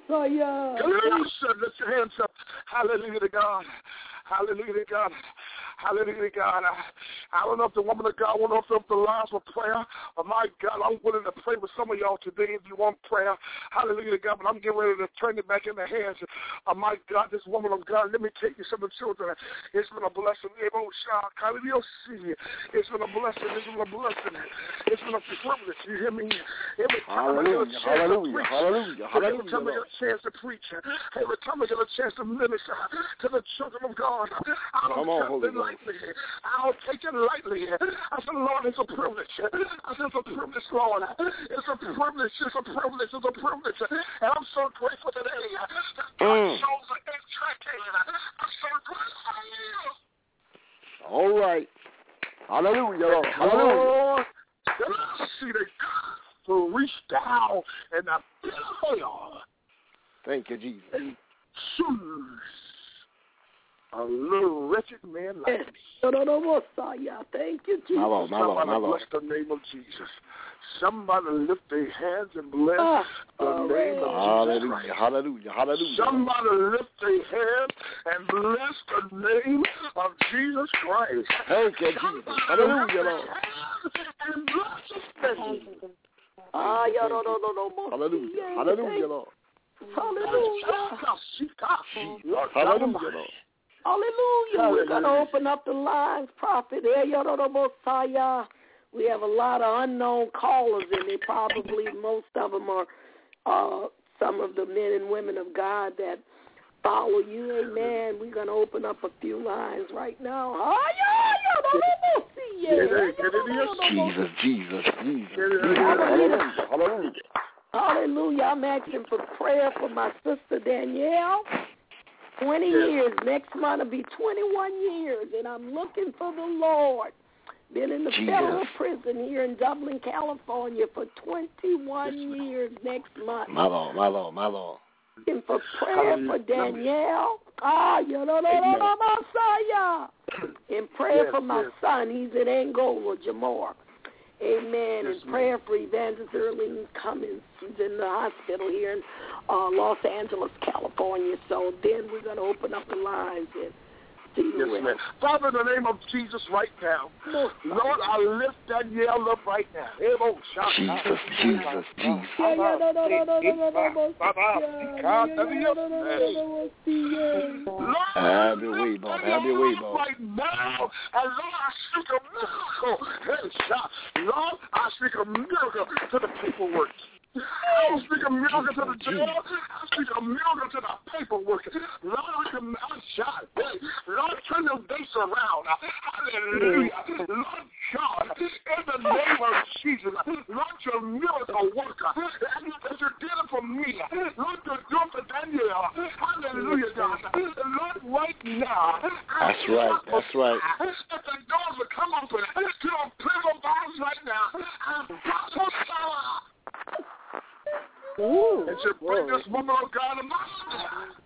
Lift your hands up. Hallelujah to God. Hallelujah to God. Hallelujah, God. I don't know if the woman of God want to open up the lines for prayer. But my God, I'm willing to pray with some of y'all today if you want prayer. Hallelujah, God. But I'm getting ready to turn it back in the hands of my God, this woman of God. Let me take you some of the children. It's been a blessing. It's been a blessing. It's been a blessing. It's been a privilege. You hear me? Every time I get a chance to preach. Every time I get a chance to preach. Every time I get a chance to minister to the children of God. I don't take it lightly. I don't take it lightly. I said, Lord, it's a privilege. I said, it's a privilege, Lord. It's a privilege. It's a privilege. It's a privilege. And I'm so grateful today that God shows an intricate. I'm so grateful. All right. Hallelujah. Hallelujah. See the God to reach down and thank you, Jesus. And choose a little wretched man like me. Thank you, Jesus. Somebody bless the name of Jesus. Somebody lift their hands and bless the name of Jesus Christ. Hallelujah. Hallelujah. Somebody lift their hands and bless the name of Jesus Christ. Thank you, Jesus. Hallelujah, Lord. And bless his name. Hallelujah. Hallelujah, Lord. Hallelujah. Hallelujah, Lord. Hallelujah. We're going to open up the lines, Prophet. We have a lot of unknown callers, and they probably, most of them are some of the men and women of God that follow you. Amen. We're going to open up a few lines right now. Jesus. Hallelujah. Hallelujah. I'm asking for prayer for my sister Danielle. 20 years. Next month will be 21 years, and I'm looking for the Lord. Been in the federal prison here in Dublin, California for 21 years next month. My Lord. Looking for prayer for Danielle. And prayer for my son. He's in Angola, Jamor. Amen. And prayer for Evangelist Erling Cummins. He's in the hospital here in Los Angeles, California. So then we're going to open up the lines and Yes, man. Father, in the name of Jesus right now, Lord, I lift Danielle up right now. Jesus. Have your way, Bob. Right now, and Lord, I speak a miracle. Lord, I speak a miracle to the paperwork. I don't speak a miracle to the jail. I speak a miracle to the paperwork. Lord, Lord, turn your dates around. Hallelujah. Lord God, in the name of Jesus, Lord, your miracle worker. As you did it for me, Lord, you do it for Danielle. Hallelujah, God. Lord, right now. That's right. If the doors will come open to your prison bars right now, I'm and to bring this woman of God in my life.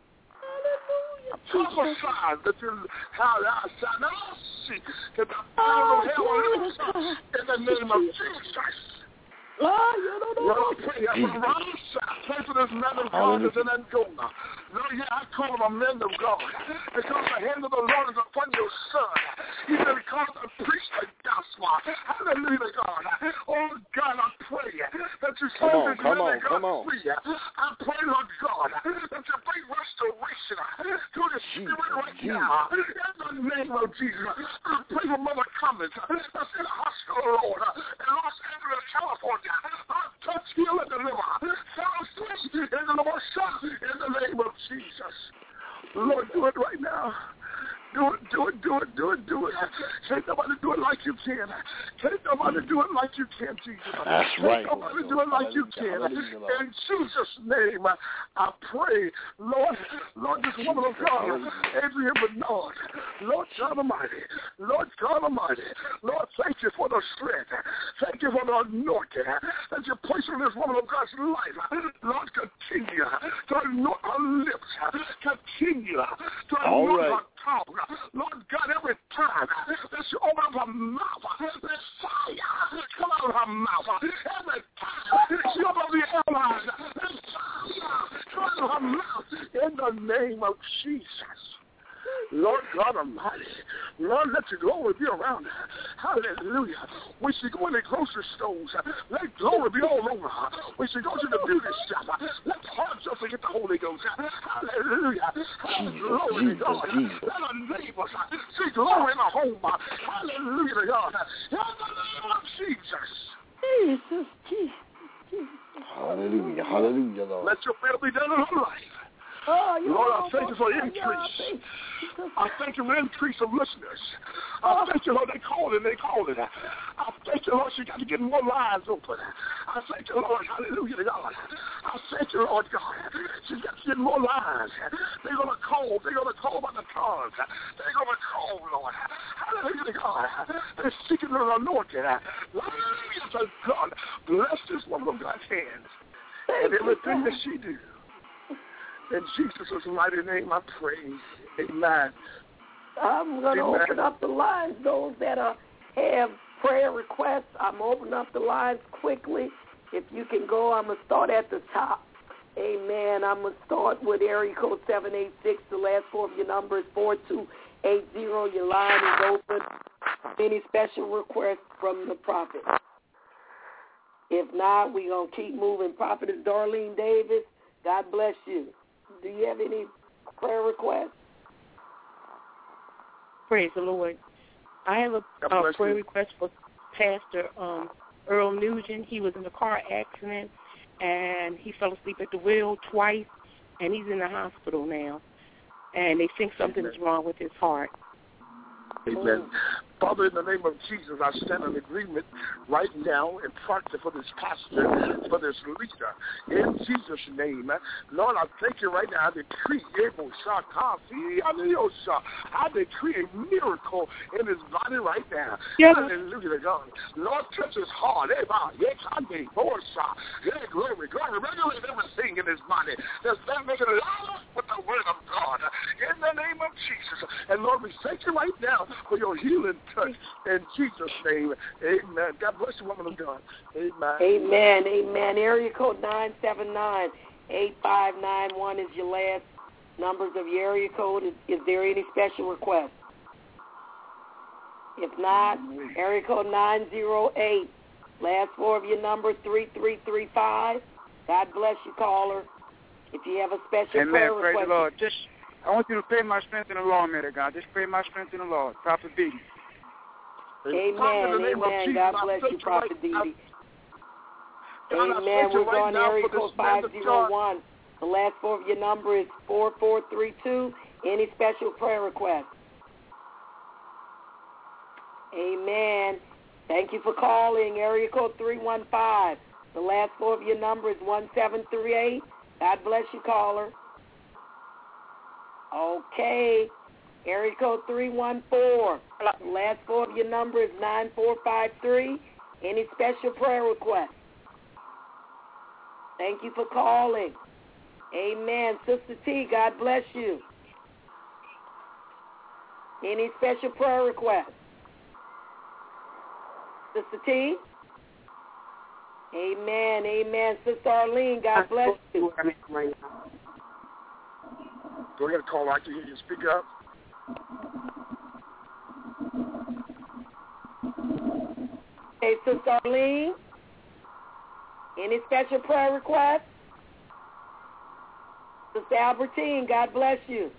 Prophesy that you how I shall not see that the power of hell will loose in the name of Jesus. Lord, pray for this man of God that's in Angola. Lord, I call him a man of God because the hand of the Lord is upon your son. He's been called to preach the gospel. Hallelujah, God. Oh, God, I pray that you set this man of God free. I pray, Lord God, that you bring restoration to the spirit right now. In the name of Jesus, I pray for Mother Cummins that's in the hospital, Lord, in Los Angeles, California. Touch, heal, and deliver. In the name of Jesus. Lord, do it right now. Do it. Can't nobody do it like you can. Can't nobody do it like you can, Jesus. That's right. Can't nobody do it like you can. In Jesus' name, I pray, Lord, this woman of God, Adrian Bernard, Lord God Almighty, Lord, thank you for the strength. Thank you for the anointing that you place on this woman of God's life. Lord, continue to anoint her lips. Continue to anoint her tongue. Lord God, every time that she opens up her mouth, there's fire come out of her mouth. Every time she opens up the airlines, there's fire come out of her mouth. In the name of Jesus. Lord God Almighty, Lord, let your glory be around her. Hallelujah. When she go in the grocery stores, let glory be all over her. When she goes to the beauty shop, let the heart just forget the Holy Ghost. Hallelujah. Glory to God. Let her neighbors see glory in her home. Hallelujah to God. In the name of Jesus. Jesus. Hallelujah. Hallelujah, Lord. Let your will be done in her life. Lord, I thank you for increase. I thank you for increase of listeners. I thank you, Lord, they called it. I thank you, Lord, she got to get more lines open. I thank you, Lord, hallelujah to God. I thank you, Lord God. She's got to get more lines. They're going to call. They're going to call by the tongues. They're going to call, Lord. Hallelujah to God. They're seeking the anointing. Hallelujah to God. Bless this woman of God's hands and everything that she do. In Jesus' mighty name I pray. Amen. I'm going to open up the lines. Those that have prayer requests, I'm opening up the lines quickly. If you can go, I'm going to start at the top. Amen. I'm going to start with area code 786. The last four of your number is 4280. Your line is open. Any special requests from the prophet? If not, we're going to keep moving. Prophetess Darlene Davis, God bless you. Do you have any prayer requests? Praise the Lord. I have a prayer request for Pastor Earl Nugent. He was in a car accident, and he fell asleep at the wheel twice, and he's in the hospital now. And they think something's wrong with his heart. Amen. Father, in the name of Jesus, I stand in agreement right now in practice for this pastor, for this leader. In Jesus' name, Lord, I thank you right now. I decree a miracle in his body right now. Yes. Hallelujah to God. Lord, touch his heart. Glory. Regulate everything in his body. That's not making it out with the word of God. In the name of Jesus. And Lord, we thank you right now for your healing touch. In Jesus' name, amen. God bless you, woman of God. Amen. Amen. Area code 979-8591 is your last numbers of your area code. Is there any special request? If not, area code 908, last four of your number, 3335. God bless you, caller. If you have a special prayer request. Praise the Lord. I want you to pray my strength in the Lord, man of God. Just pray my strength in the Lord. Prophet B. Amen. God bless you, Prophet D. Amen. We're going to area code 501. The last four of your number is 4432. Any special prayer request? Amen. Thank you for calling. Area code 315. The last four of your number is 1738. God bless you, caller. Okay. Area code 314. The last four of your number is 9453. Any special prayer request? Thank you for calling. Amen. Sister T, God bless you. Any special prayer request? Sister T? Amen. Sister Arlene, God bless you. Go ahead, caller. I can hear you. Speak up. Hey, Sister Arlene, any special prayer requests? Sister Albertine, God bless you.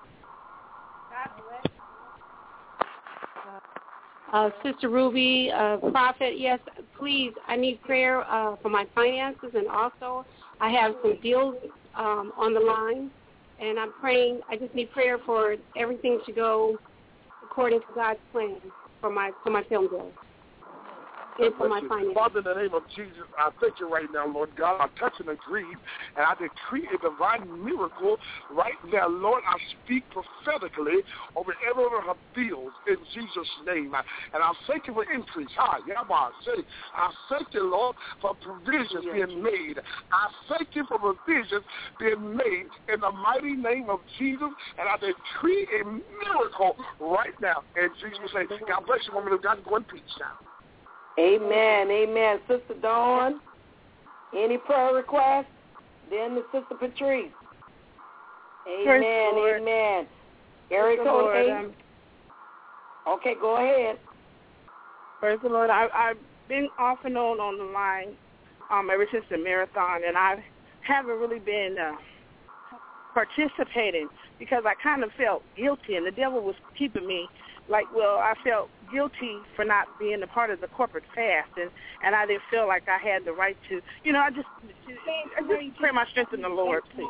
Sister Ruby, Prophet, yes, please, I need prayer for my finances, and also I have some deals on the line, and I'm praying. I just need prayer for everything to go according to God's plan for my film deals. Father, in the name of Jesus, I thank you right now, Lord God. I touch and agree, and I decree a divine miracle right now. Lord, I speak prophetically over every one of her fields in Jesus' name. And I thank you for increase. I thank you, Lord, for provisions being made. I thank you for provisions being made in the mighty name of Jesus, and I decree a miracle right now in Jesus' name. God bless you, woman of God. Go in peace now. Amen. Sister Dawn, any prayer requests? Then the Sister Patrice. Amen. Area code 8. Okay, go ahead. Praise the Lord. I've been off and on the line ever since the marathon, and I haven't really been participating because I kind of felt guilty, and the devil was keeping me I felt guilty for not being a part of the corporate fast, and I didn't feel like I had the right to, I just pray my strength in the Lord, please.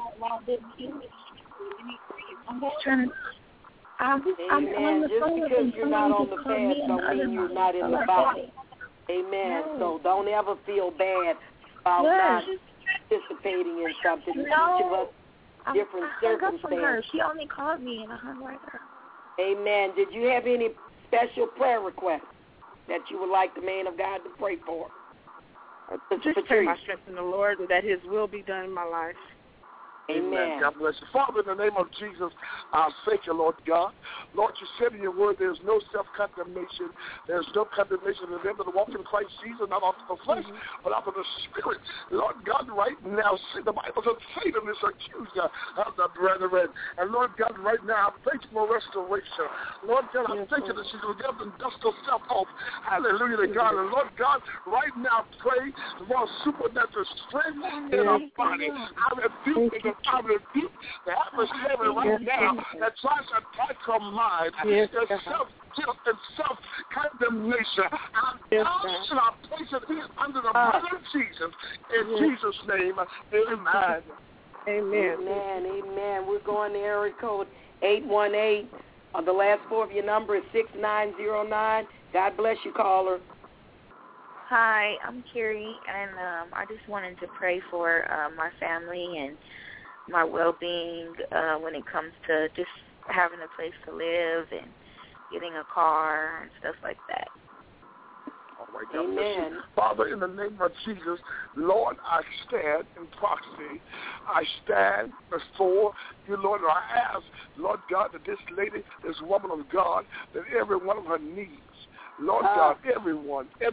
Amen. Just because you're not on the fast don't mean you're not in the body. Amen. So don't ever feel bad about not participating in something. Each of us different circumstances. From her. She only called me and I hung right there. Amen. Did you have any special prayer requests that you would like the man of God to pray for? Just pray my strength in the Lord that His will be done in my life. Amen. God bless you. Father, in the name of Jesus, I thank you, Lord God. Lord, you said in your word there's no self-condemnation. There's no condemnation in them that walk in Christ Jesus, not after the flesh, but after the Spirit. Lord God, right now, the Bible says Satan is accuser of the brethren. And Lord God, right now, I thank you for restoration. Lord God, I thank you that she's going to get up and dust herself off. Hallelujah to God. And Lord God, right now, pray for supernatural strength in her body. I rebuke the atmosphere right now that tries to attack her mind. There's self-guilt and self-condemnation. I place it under the blood of Jesus. In Jesus' name, amen. Amen. Amen. We're going to area code 818. The last four of your number is 6909. God bless you, caller. Hi, I'm Carrie, and I just wanted to pray for my family and my well-being when it comes to just having a place to live and getting a car and stuff like that. All right, God bless you. Father, in the name of Jesus, Lord, I stand in proxy. I stand before you, Lord, and I ask, Lord God, that this lady, this woman of God, that every one of her needs, Lord God, everyone, I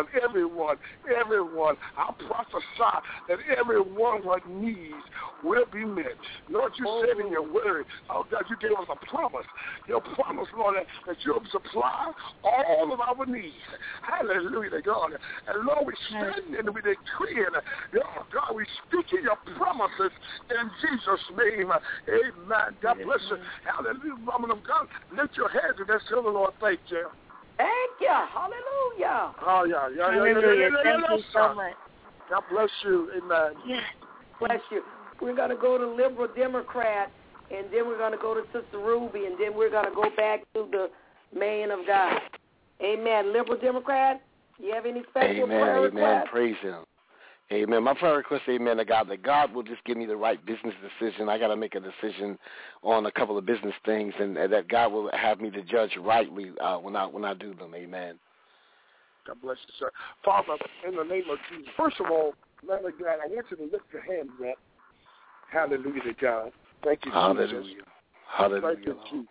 prophesy that every one of her needs will be met. Lord, you said in your word, oh God, you gave us a promise. Your promise, Lord, that you'll supply all of our needs. Hallelujah to God. And Lord, we stand and we decree it. Oh God, we speak in your promises in Jesus' name. Amen. God bless you. Hallelujah, woman of God. Lift your hands and let's tell the Lord, thank you. Thank you. Hallelujah. Oh, yeah. Hallelujah. Thank you so much. God bless you. Amen. Yes. Bless you. We're going to go to Liberal Democrat, and then we're going to go to Sister Ruby, and then we're going to go back to the man of God. Amen. Liberal Democrat, you have any special prayer requests? Amen. Praise Him. Amen. My prayer request, amen, to God, that God will just give me the right business decision. I got to make a decision on a couple of business things, and that God will have me to judge rightly when I do them. Amen. God bless you, sir. Father, in the name of Jesus, first of all, man of God, I want you to lift your hands up. Hallelujah to God. Thank you, Hallelujah. Jesus. Hallelujah. Thank you, Jesus.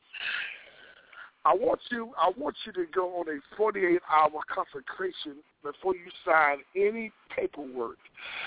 I want you to go on a 48-hour consecration before you sign any paperwork.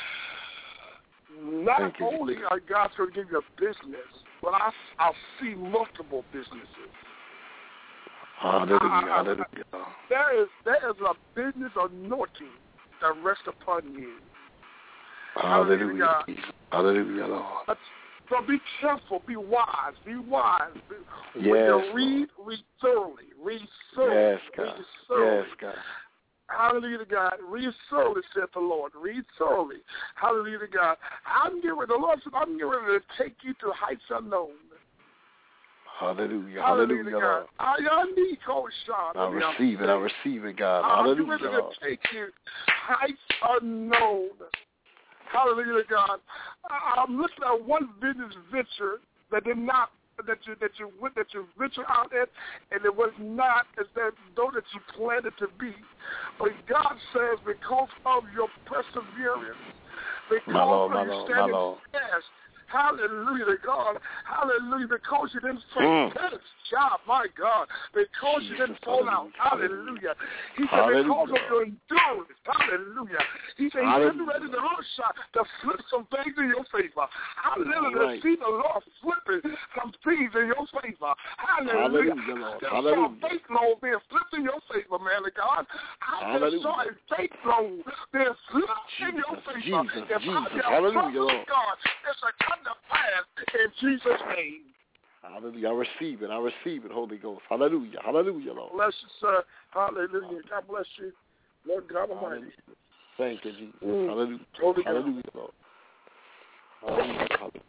Not only are God going to give you a business, but I'll see multiple businesses. Hallelujah. There is a business anointing that rests upon you. Hallelujah. Hallelujah, Lord. So be careful, be wise. When you read thoroughly. Yes, God. Yes, God. Hallelujah to God. Read thoroughly, said the Lord. Read thoroughly. Hallelujah to God. The Lord said, I'm getting ready to take you to heights unknown. Hallelujah. Hallelujah, Lord. I receive it, God. Hallelujah, I'm ready to take you heights unknown. Hallelujah to God. I'm looking at one business venture that you venture out at, and it was not as that you planned it to be. But God says, because of your perseverance, because of your standing fast, hallelujah to God, hallelujah, because you didn't faint, job, my God, because you didn't fall out, hallelujah. He said, because of your endurance, hallelujah. He said, he's getting ready to flip some things in your favor. Hallelujah, to see the Lord flipping some things in your favor. Hallelujah. Lord. I Hallelujah. saw faith loan being flipped in your favor, man of God. I just saw a faith loan being flipped in your favor. If Jesus. I Hallelujah, Lord. God, it's a come to pass in Jesus' name. Hallelujah. I receive it. I receive it, Holy Ghost. Hallelujah. Hallelujah, Lord. Bless you, sir. Hallelujah. God bless you. Lord God Almighty. Thank you, Jesus. Hallelujah. Holy Hallelujah, Lord. Hallelujah. Hallelujah.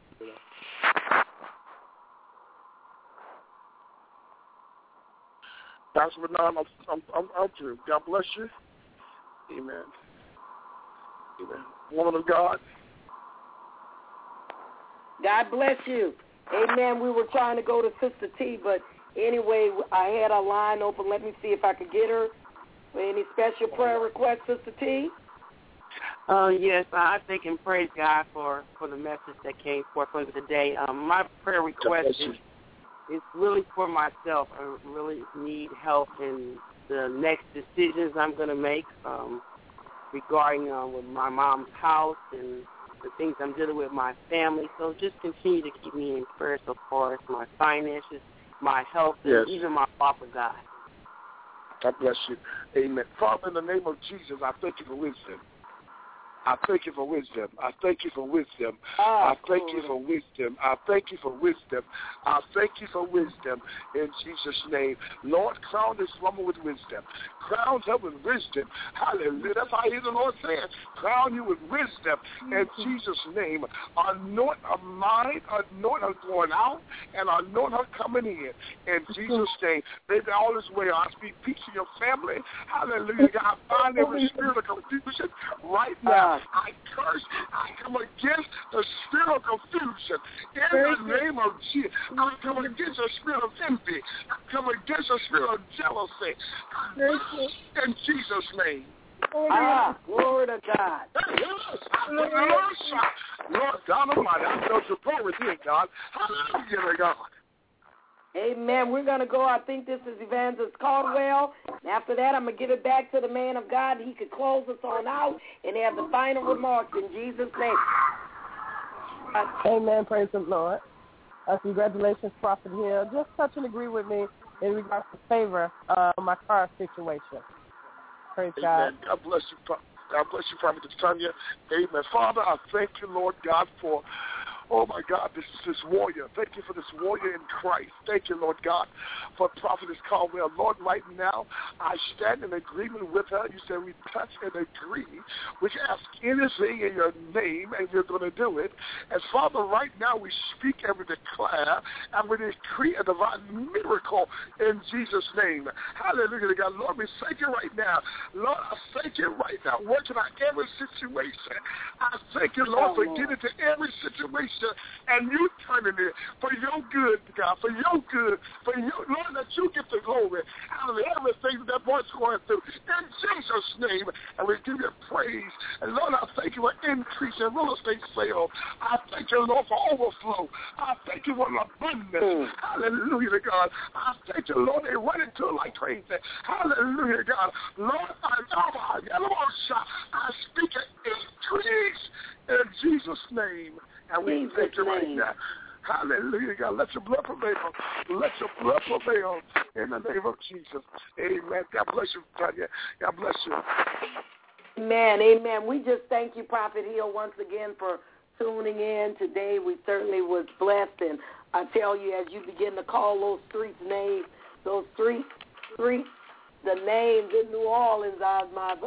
Pastor Bernard, I'm through. God bless you. Amen. Amen. Woman of God. God bless you. Amen. We were trying to go to Sister T, but anyway, I had a line open. Let me see if I could get her. For any special prayer requests, Sister T? Yes, I thank and praise God for the message that came forth for today. My prayer request is really for myself. I really need help in the next decisions I'm going to make regarding with my mom's house and the things I'm dealing with my family. So just continue to keep me in prayer so far as my finances, my health, and even my walk with God. God bless you. Amen. Father, in the name of Jesus, I thank you for wisdom. I thank you for wisdom. I thank you for wisdom. I thank you for wisdom. I thank you for wisdom. I thank you for wisdom in Jesus' name. Lord, crown this woman with wisdom. Crown her with wisdom. Hallelujah. That's how I hear the Lord saying. Crown you with wisdom in Jesus' name. Anoint her mind, anoint her going out, and anoint her coming in Jesus' name. Baby, all is well. I speak peace in your family. Hallelujah. God, bind every spirit of confusion right now. I come against the spirit of confusion in the name of Jesus. I come against the spirit of envy. I come against the spirit of jealousy. In Jesus' name. Glory to God. Lord God Almighty, I felt your power within, God. Hallelujah to God. Amen. We're going to go. I think this is Evangelist Caldwell. And after that, I'm going to give it back to the man of God. He could close us on out and have the final remarks in Jesus' name. Amen. Praise the Lord. Congratulations, Prophet Hill. Just touch and agree with me in regards to favor my car situation. Praise God. God bless you. God bless you, Prophet Tanya. Amen. Father, I thank you, Lord God, for oh, my God, this warrior. Thank you for this warrior in Christ. Thank you, Lord God, for Prophetess Caldwell. Lord, right now, I stand in agreement with her. You said we touch and agree. We can ask anything in your name, and you're going to do it. And, Father, right now, we speak and we declare and we decree a divine miracle in Jesus' name. Hallelujah, God. Lord, we thank you right now. Lord, I thank you right now. Working on every situation. I thank you, Lord, for getting to every situation. And you turning it for your good, God, for your good, for your, Lord, that you get the glory out of everything that boy's going through. In Jesus' name, and we give you praise. And Lord, I thank you for increase in real estate sales. I thank you, Lord, for overflow. I thank you for abundance. Hallelujah, God. I thank you, Lord, they run into it like crazy. Hallelujah, God. Lord, I speak an increase in Jesus' name. And we thank you right now. Hallelujah, God. Let your blood prevail. Let your blood prevail in the name of Jesus. Amen. God bless you, Tanya. God bless you. Amen. Amen. We just thank you, Prophet Hill, once again for tuning in today. We certainly was blessed. And I tell you, as you begin to call those streets names, those streets, the names in New Orleans, I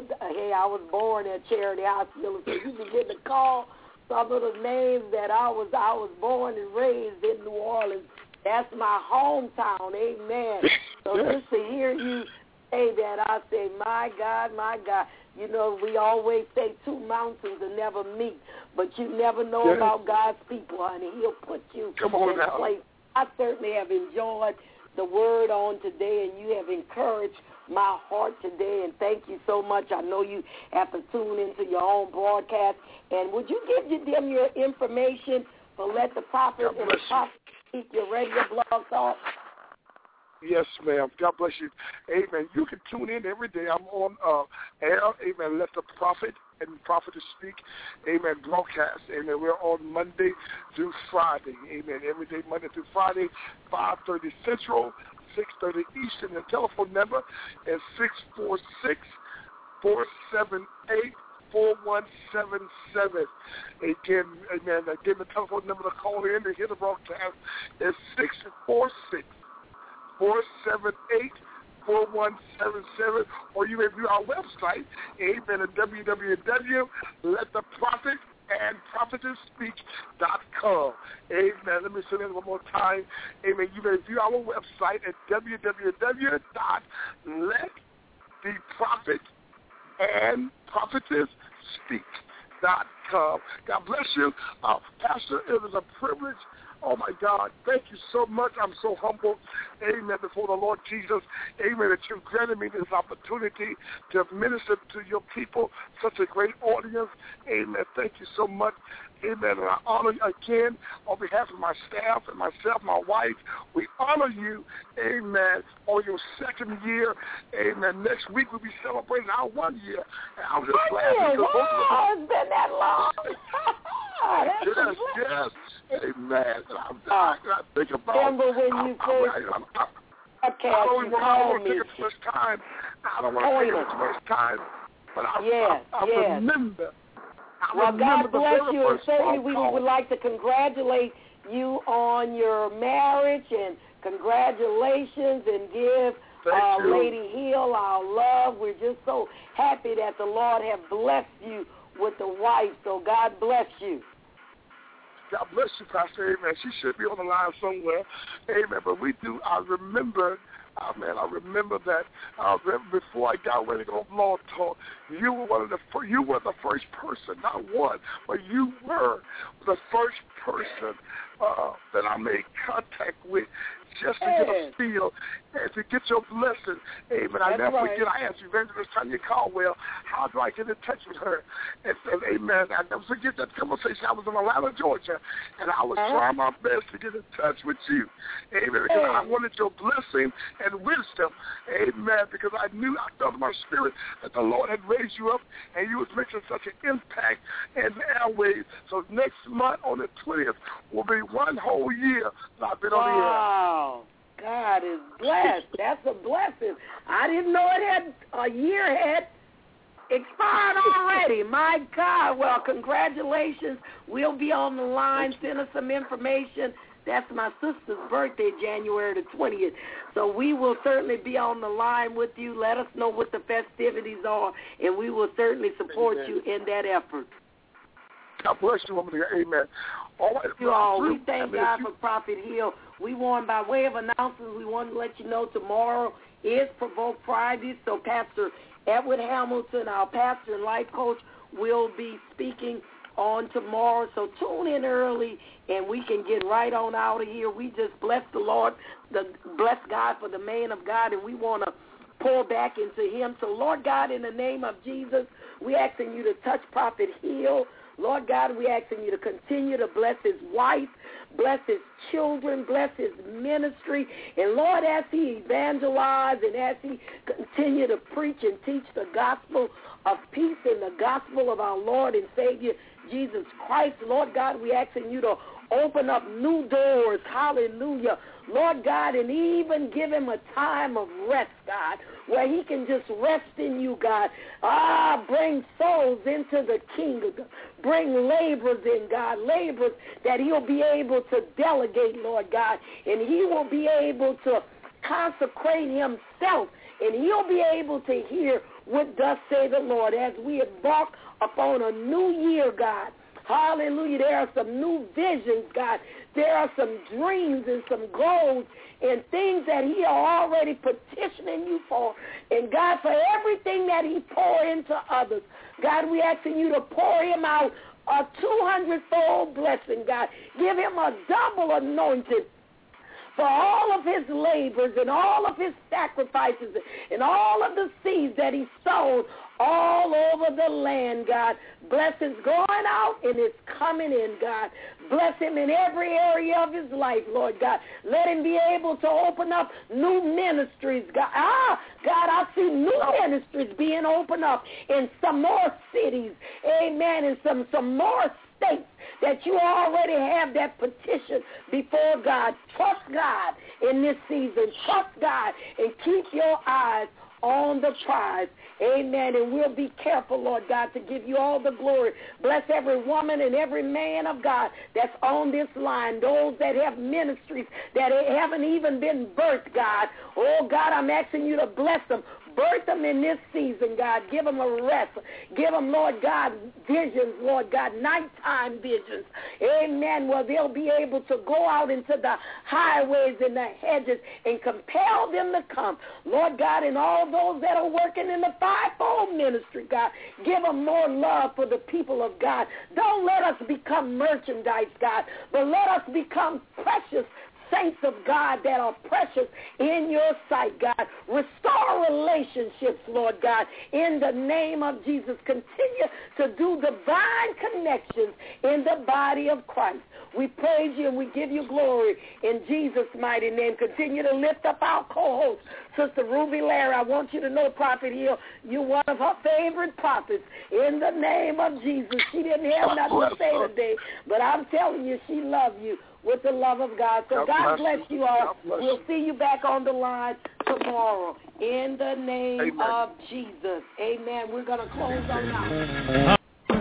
was born at Charity Hospital. So you begin to call some of the names that I was born and raised in New Orleans. That's my hometown. Amen. So just to hear you say that, I say, my God, my God. You know, we always say two mountains will never meet, but you never know about God's people, honey. He'll put you in place. I certainly have enjoyed the word on today, and you have encouraged my heart today, and thank you so much. I know you have to tune into your own broadcast. And would you give them your information for Let the Prophet and the Prophet Speak, your radio blog talk? Yes, ma'am. God bless you. Amen. You can tune in every day. I'm on air. Amen. Let the prophet and prophetess speak. Amen. Broadcast. Amen. We're on Monday through Friday. Amen. Every day, Monday through Friday, 5:30 Central, 6:30 Eastern. The telephone number is 646-478-4177. Again, amen. Again, the telephone number to call in to hear the broadcast is 646-478-4177, or you may view our website, amen, at www.lettheprophetandprophetessspeak.com. Amen. Let me say that one more time. Amen. You may view our website at www.lettheprophetandprophetessspeak.com. God bless you. Pastor, it was a privilege. Oh, my God. Thank you so much. I'm so humbled, amen, before the Lord Jesus, amen, that you've granted me this opportunity to minister to your people, such a great audience. Amen. Thank you so much. Amen. And I honor you again on behalf of my staff and myself, my wife. We honor you, amen, on your second year. Amen. Next week we'll be celebrating our 1 year. And I'm just glad because wow, it's been that long. Yes. Amen. I think about remember when you first I don't want to take too much time. I don't want to take too much time. But I remember. Well, God bless you, and certainly we would like to congratulate you on your marriage, and congratulations, and give Lady Hill our love. We're just so happy that the Lord have blessed you with a wife, so God bless you. God bless you, Pastor. Amen. She should be on the line somewhere. Amen. But we do. I remember that before I got ready to go on Blog Talk, you were the first person, not one, but you were the first person that I made contact with just to get a feel and to get your blessing. Amen. I never forget, I asked Evangelist Tanya Caldwell, how do I get in touch with her? And said, amen. I never forget that conversation. I was in Atlanta, Georgia, and I was trying my best to get in touch with you. Amen. Because I wanted your blessing and wisdom. Amen. Because I felt in my spirit that the Lord had raised you up and you was making such an impact in the airwaves. So next month on the 20th will be 1 whole year that I've been on the air. God is blessed. That's a blessing. I didn't know a year had expired already. My God. Well, congratulations. We'll be on the line. Send us some information. That's my sister's birthday, January the 20th. So we will certainly be on the line with you. Let us know what the festivities are, and we will certainly support you in that effort. God bless you, woman. Amen. All right, you all. We thank God for Prophet Hill. We want, by way of announcement, we want to let you know tomorrow is Provoke Friday, so Pastor Edward Hamilton, our pastor and life coach, will be speaking on tomorrow. So tune in early, and we can get right on out of here. We just bless the Lord, bless God for the man of God, and we want to pour back into him. So, Lord God, in the name of Jesus, we asking you to touch Prophet Hill. Lord God, we asking you to continue to bless his wife, bless his children, bless his ministry. And, Lord, as he evangelizes and as he continue to preach and teach the gospel of peace and the gospel of our Lord and Savior, Jesus Christ, Lord God, we asking you to open up new doors, hallelujah, Lord God, and even give him a time of rest, God, where he can just rest in you, God. Bring souls into the kingdom. Bring laborers in, God, laborers that he'll be able to delegate, Lord God, and he will be able to consecrate himself, and he'll be able to hear what thus say the Lord as we embark upon a new year, God. Hallelujah. There are some new visions, God. There are some dreams and some goals and things that he are already petitioning you for. And, God, for everything that he pour into others, God, we asking you to pour him out a 200-fold blessing, God. Give him a double anointing for all of his labors and all of his sacrifices and all of the seeds that he sowed all over the land, God. Bless his going out and his coming in, God. Bless him in every area of his life, Lord God. Let him be able to open up new ministries, God. God, I see new ministries being opened up in some more cities, amen, and some more states that you already have that petition before God. Trust God in this season. Trust God and keep your eyes on the prize. Amen. And we'll be careful, Lord God, to give you all the glory. Bless every woman and every man of God that's on this line, those that have ministries that haven't even been birthed, God. Oh, God, I'm asking you to bless them. Birth them in this season, God. Give them a rest. Give them, Lord God, visions, Lord God, nighttime visions. Amen. Well, they'll be able to go out into the highways and the hedges and compel them to come. Lord God, and all those that are working in the fivefold ministry, God, give them more love for the people of God. Don't let us become merchandise, God, but let us become precious saints of God that are precious in your sight, God. Restore relationships, Lord God, in the name of Jesus. Continue to do divine connections in the body of Christ. We praise you and we give you glory in Jesus' mighty name. Continue to lift up our co-host, Sister Ruby Larry. I want you to know, Prophet Hill, you're one of her favorite prophets. In the name of Jesus. She didn't have nothing to say today, but I'm telling you, she loves you with the love of God. So God bless you all. We'll see you back on the line tomorrow. In the name of Jesus. Amen. We're going to close on now.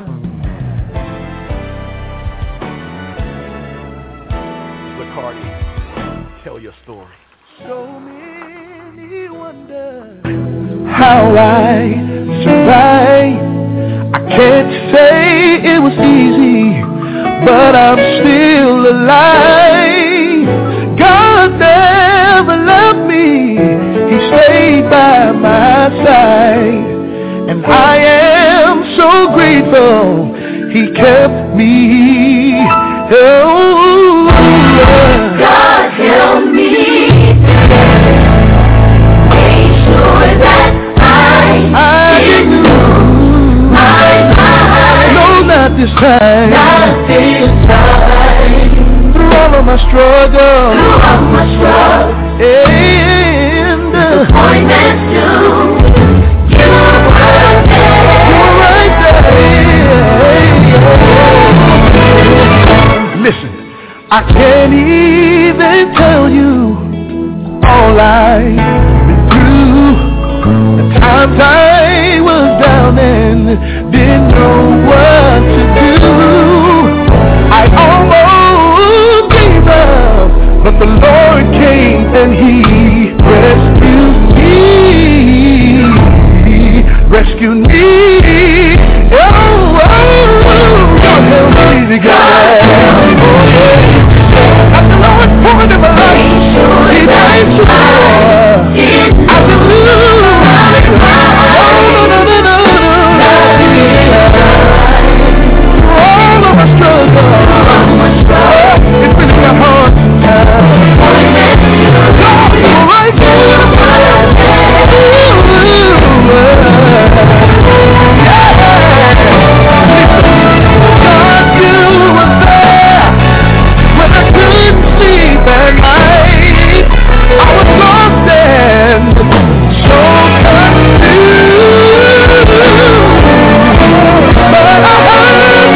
Bacardi, tell your story. So many wonder how I survived. I can't say it was easy, but I'm still alive. God never left me. He stayed by my side. And I am so grateful He kept me. Oh, God help me. Make sure that I didn't lose my mind. No, not this time. Not this time. Through all of my struggle. Through all my struggle. And disappointment too. You were there. You were right there. Listen, I can't even tell you all I've been through. The times I was down and didn't know what to do. I almost gave up, but the Lord came and He rescued me. Rescued me. Oh, God help me together. Oh, yeah. As the Lord poured in my life, He made sure I didn't lose. All of my struggle, it's been a hard time. God, you're right God, you were there when I couldn't sleep at night. I was lost and so confused, but I heard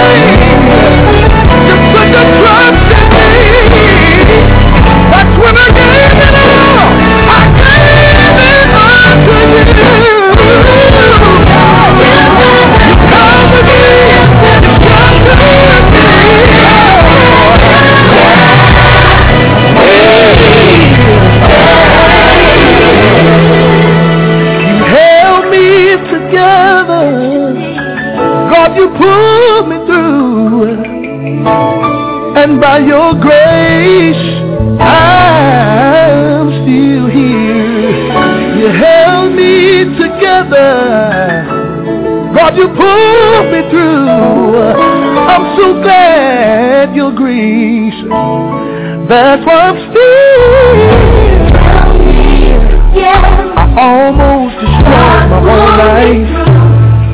you put your trust in me. That's when I gave it all. I gave it all to you. You covered me, you sheltered me. You held me together. God, you pulled me through. And by your grace, I'm still here. You held me together. God, you pulled me through. I'm so glad your grace. That's why I'm still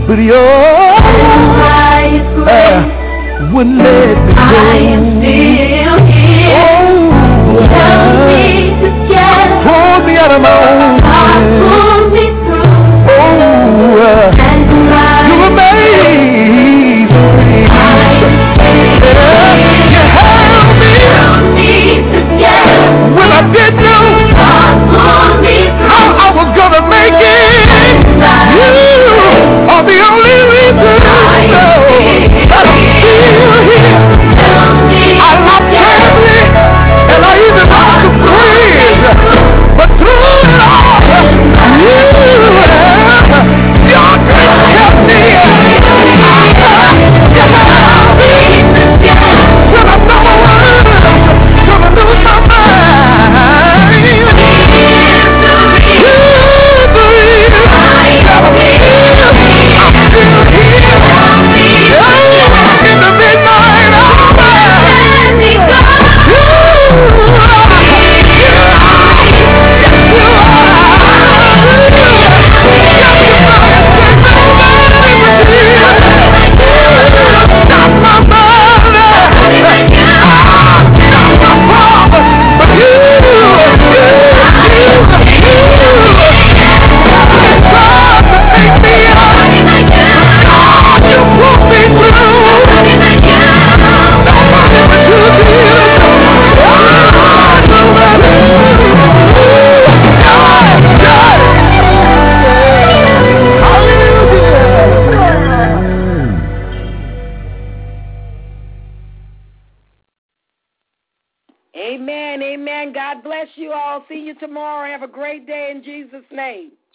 but your wouldn't let me go. I am still here. Help me to get pull me out of my own sin. Pull me through. You amaze me. You help me to get when I didn't know how I was gonna make it. You are the only reason that I'm still here. I love family and I even love to praise, but through it all, your grace kept me. When I thought I was gonna lose my mind, you believe that I'm still here. In the midnight hour, Amen, amen. God bless you all. See you tomorrow. Have a great day in Jesus' name.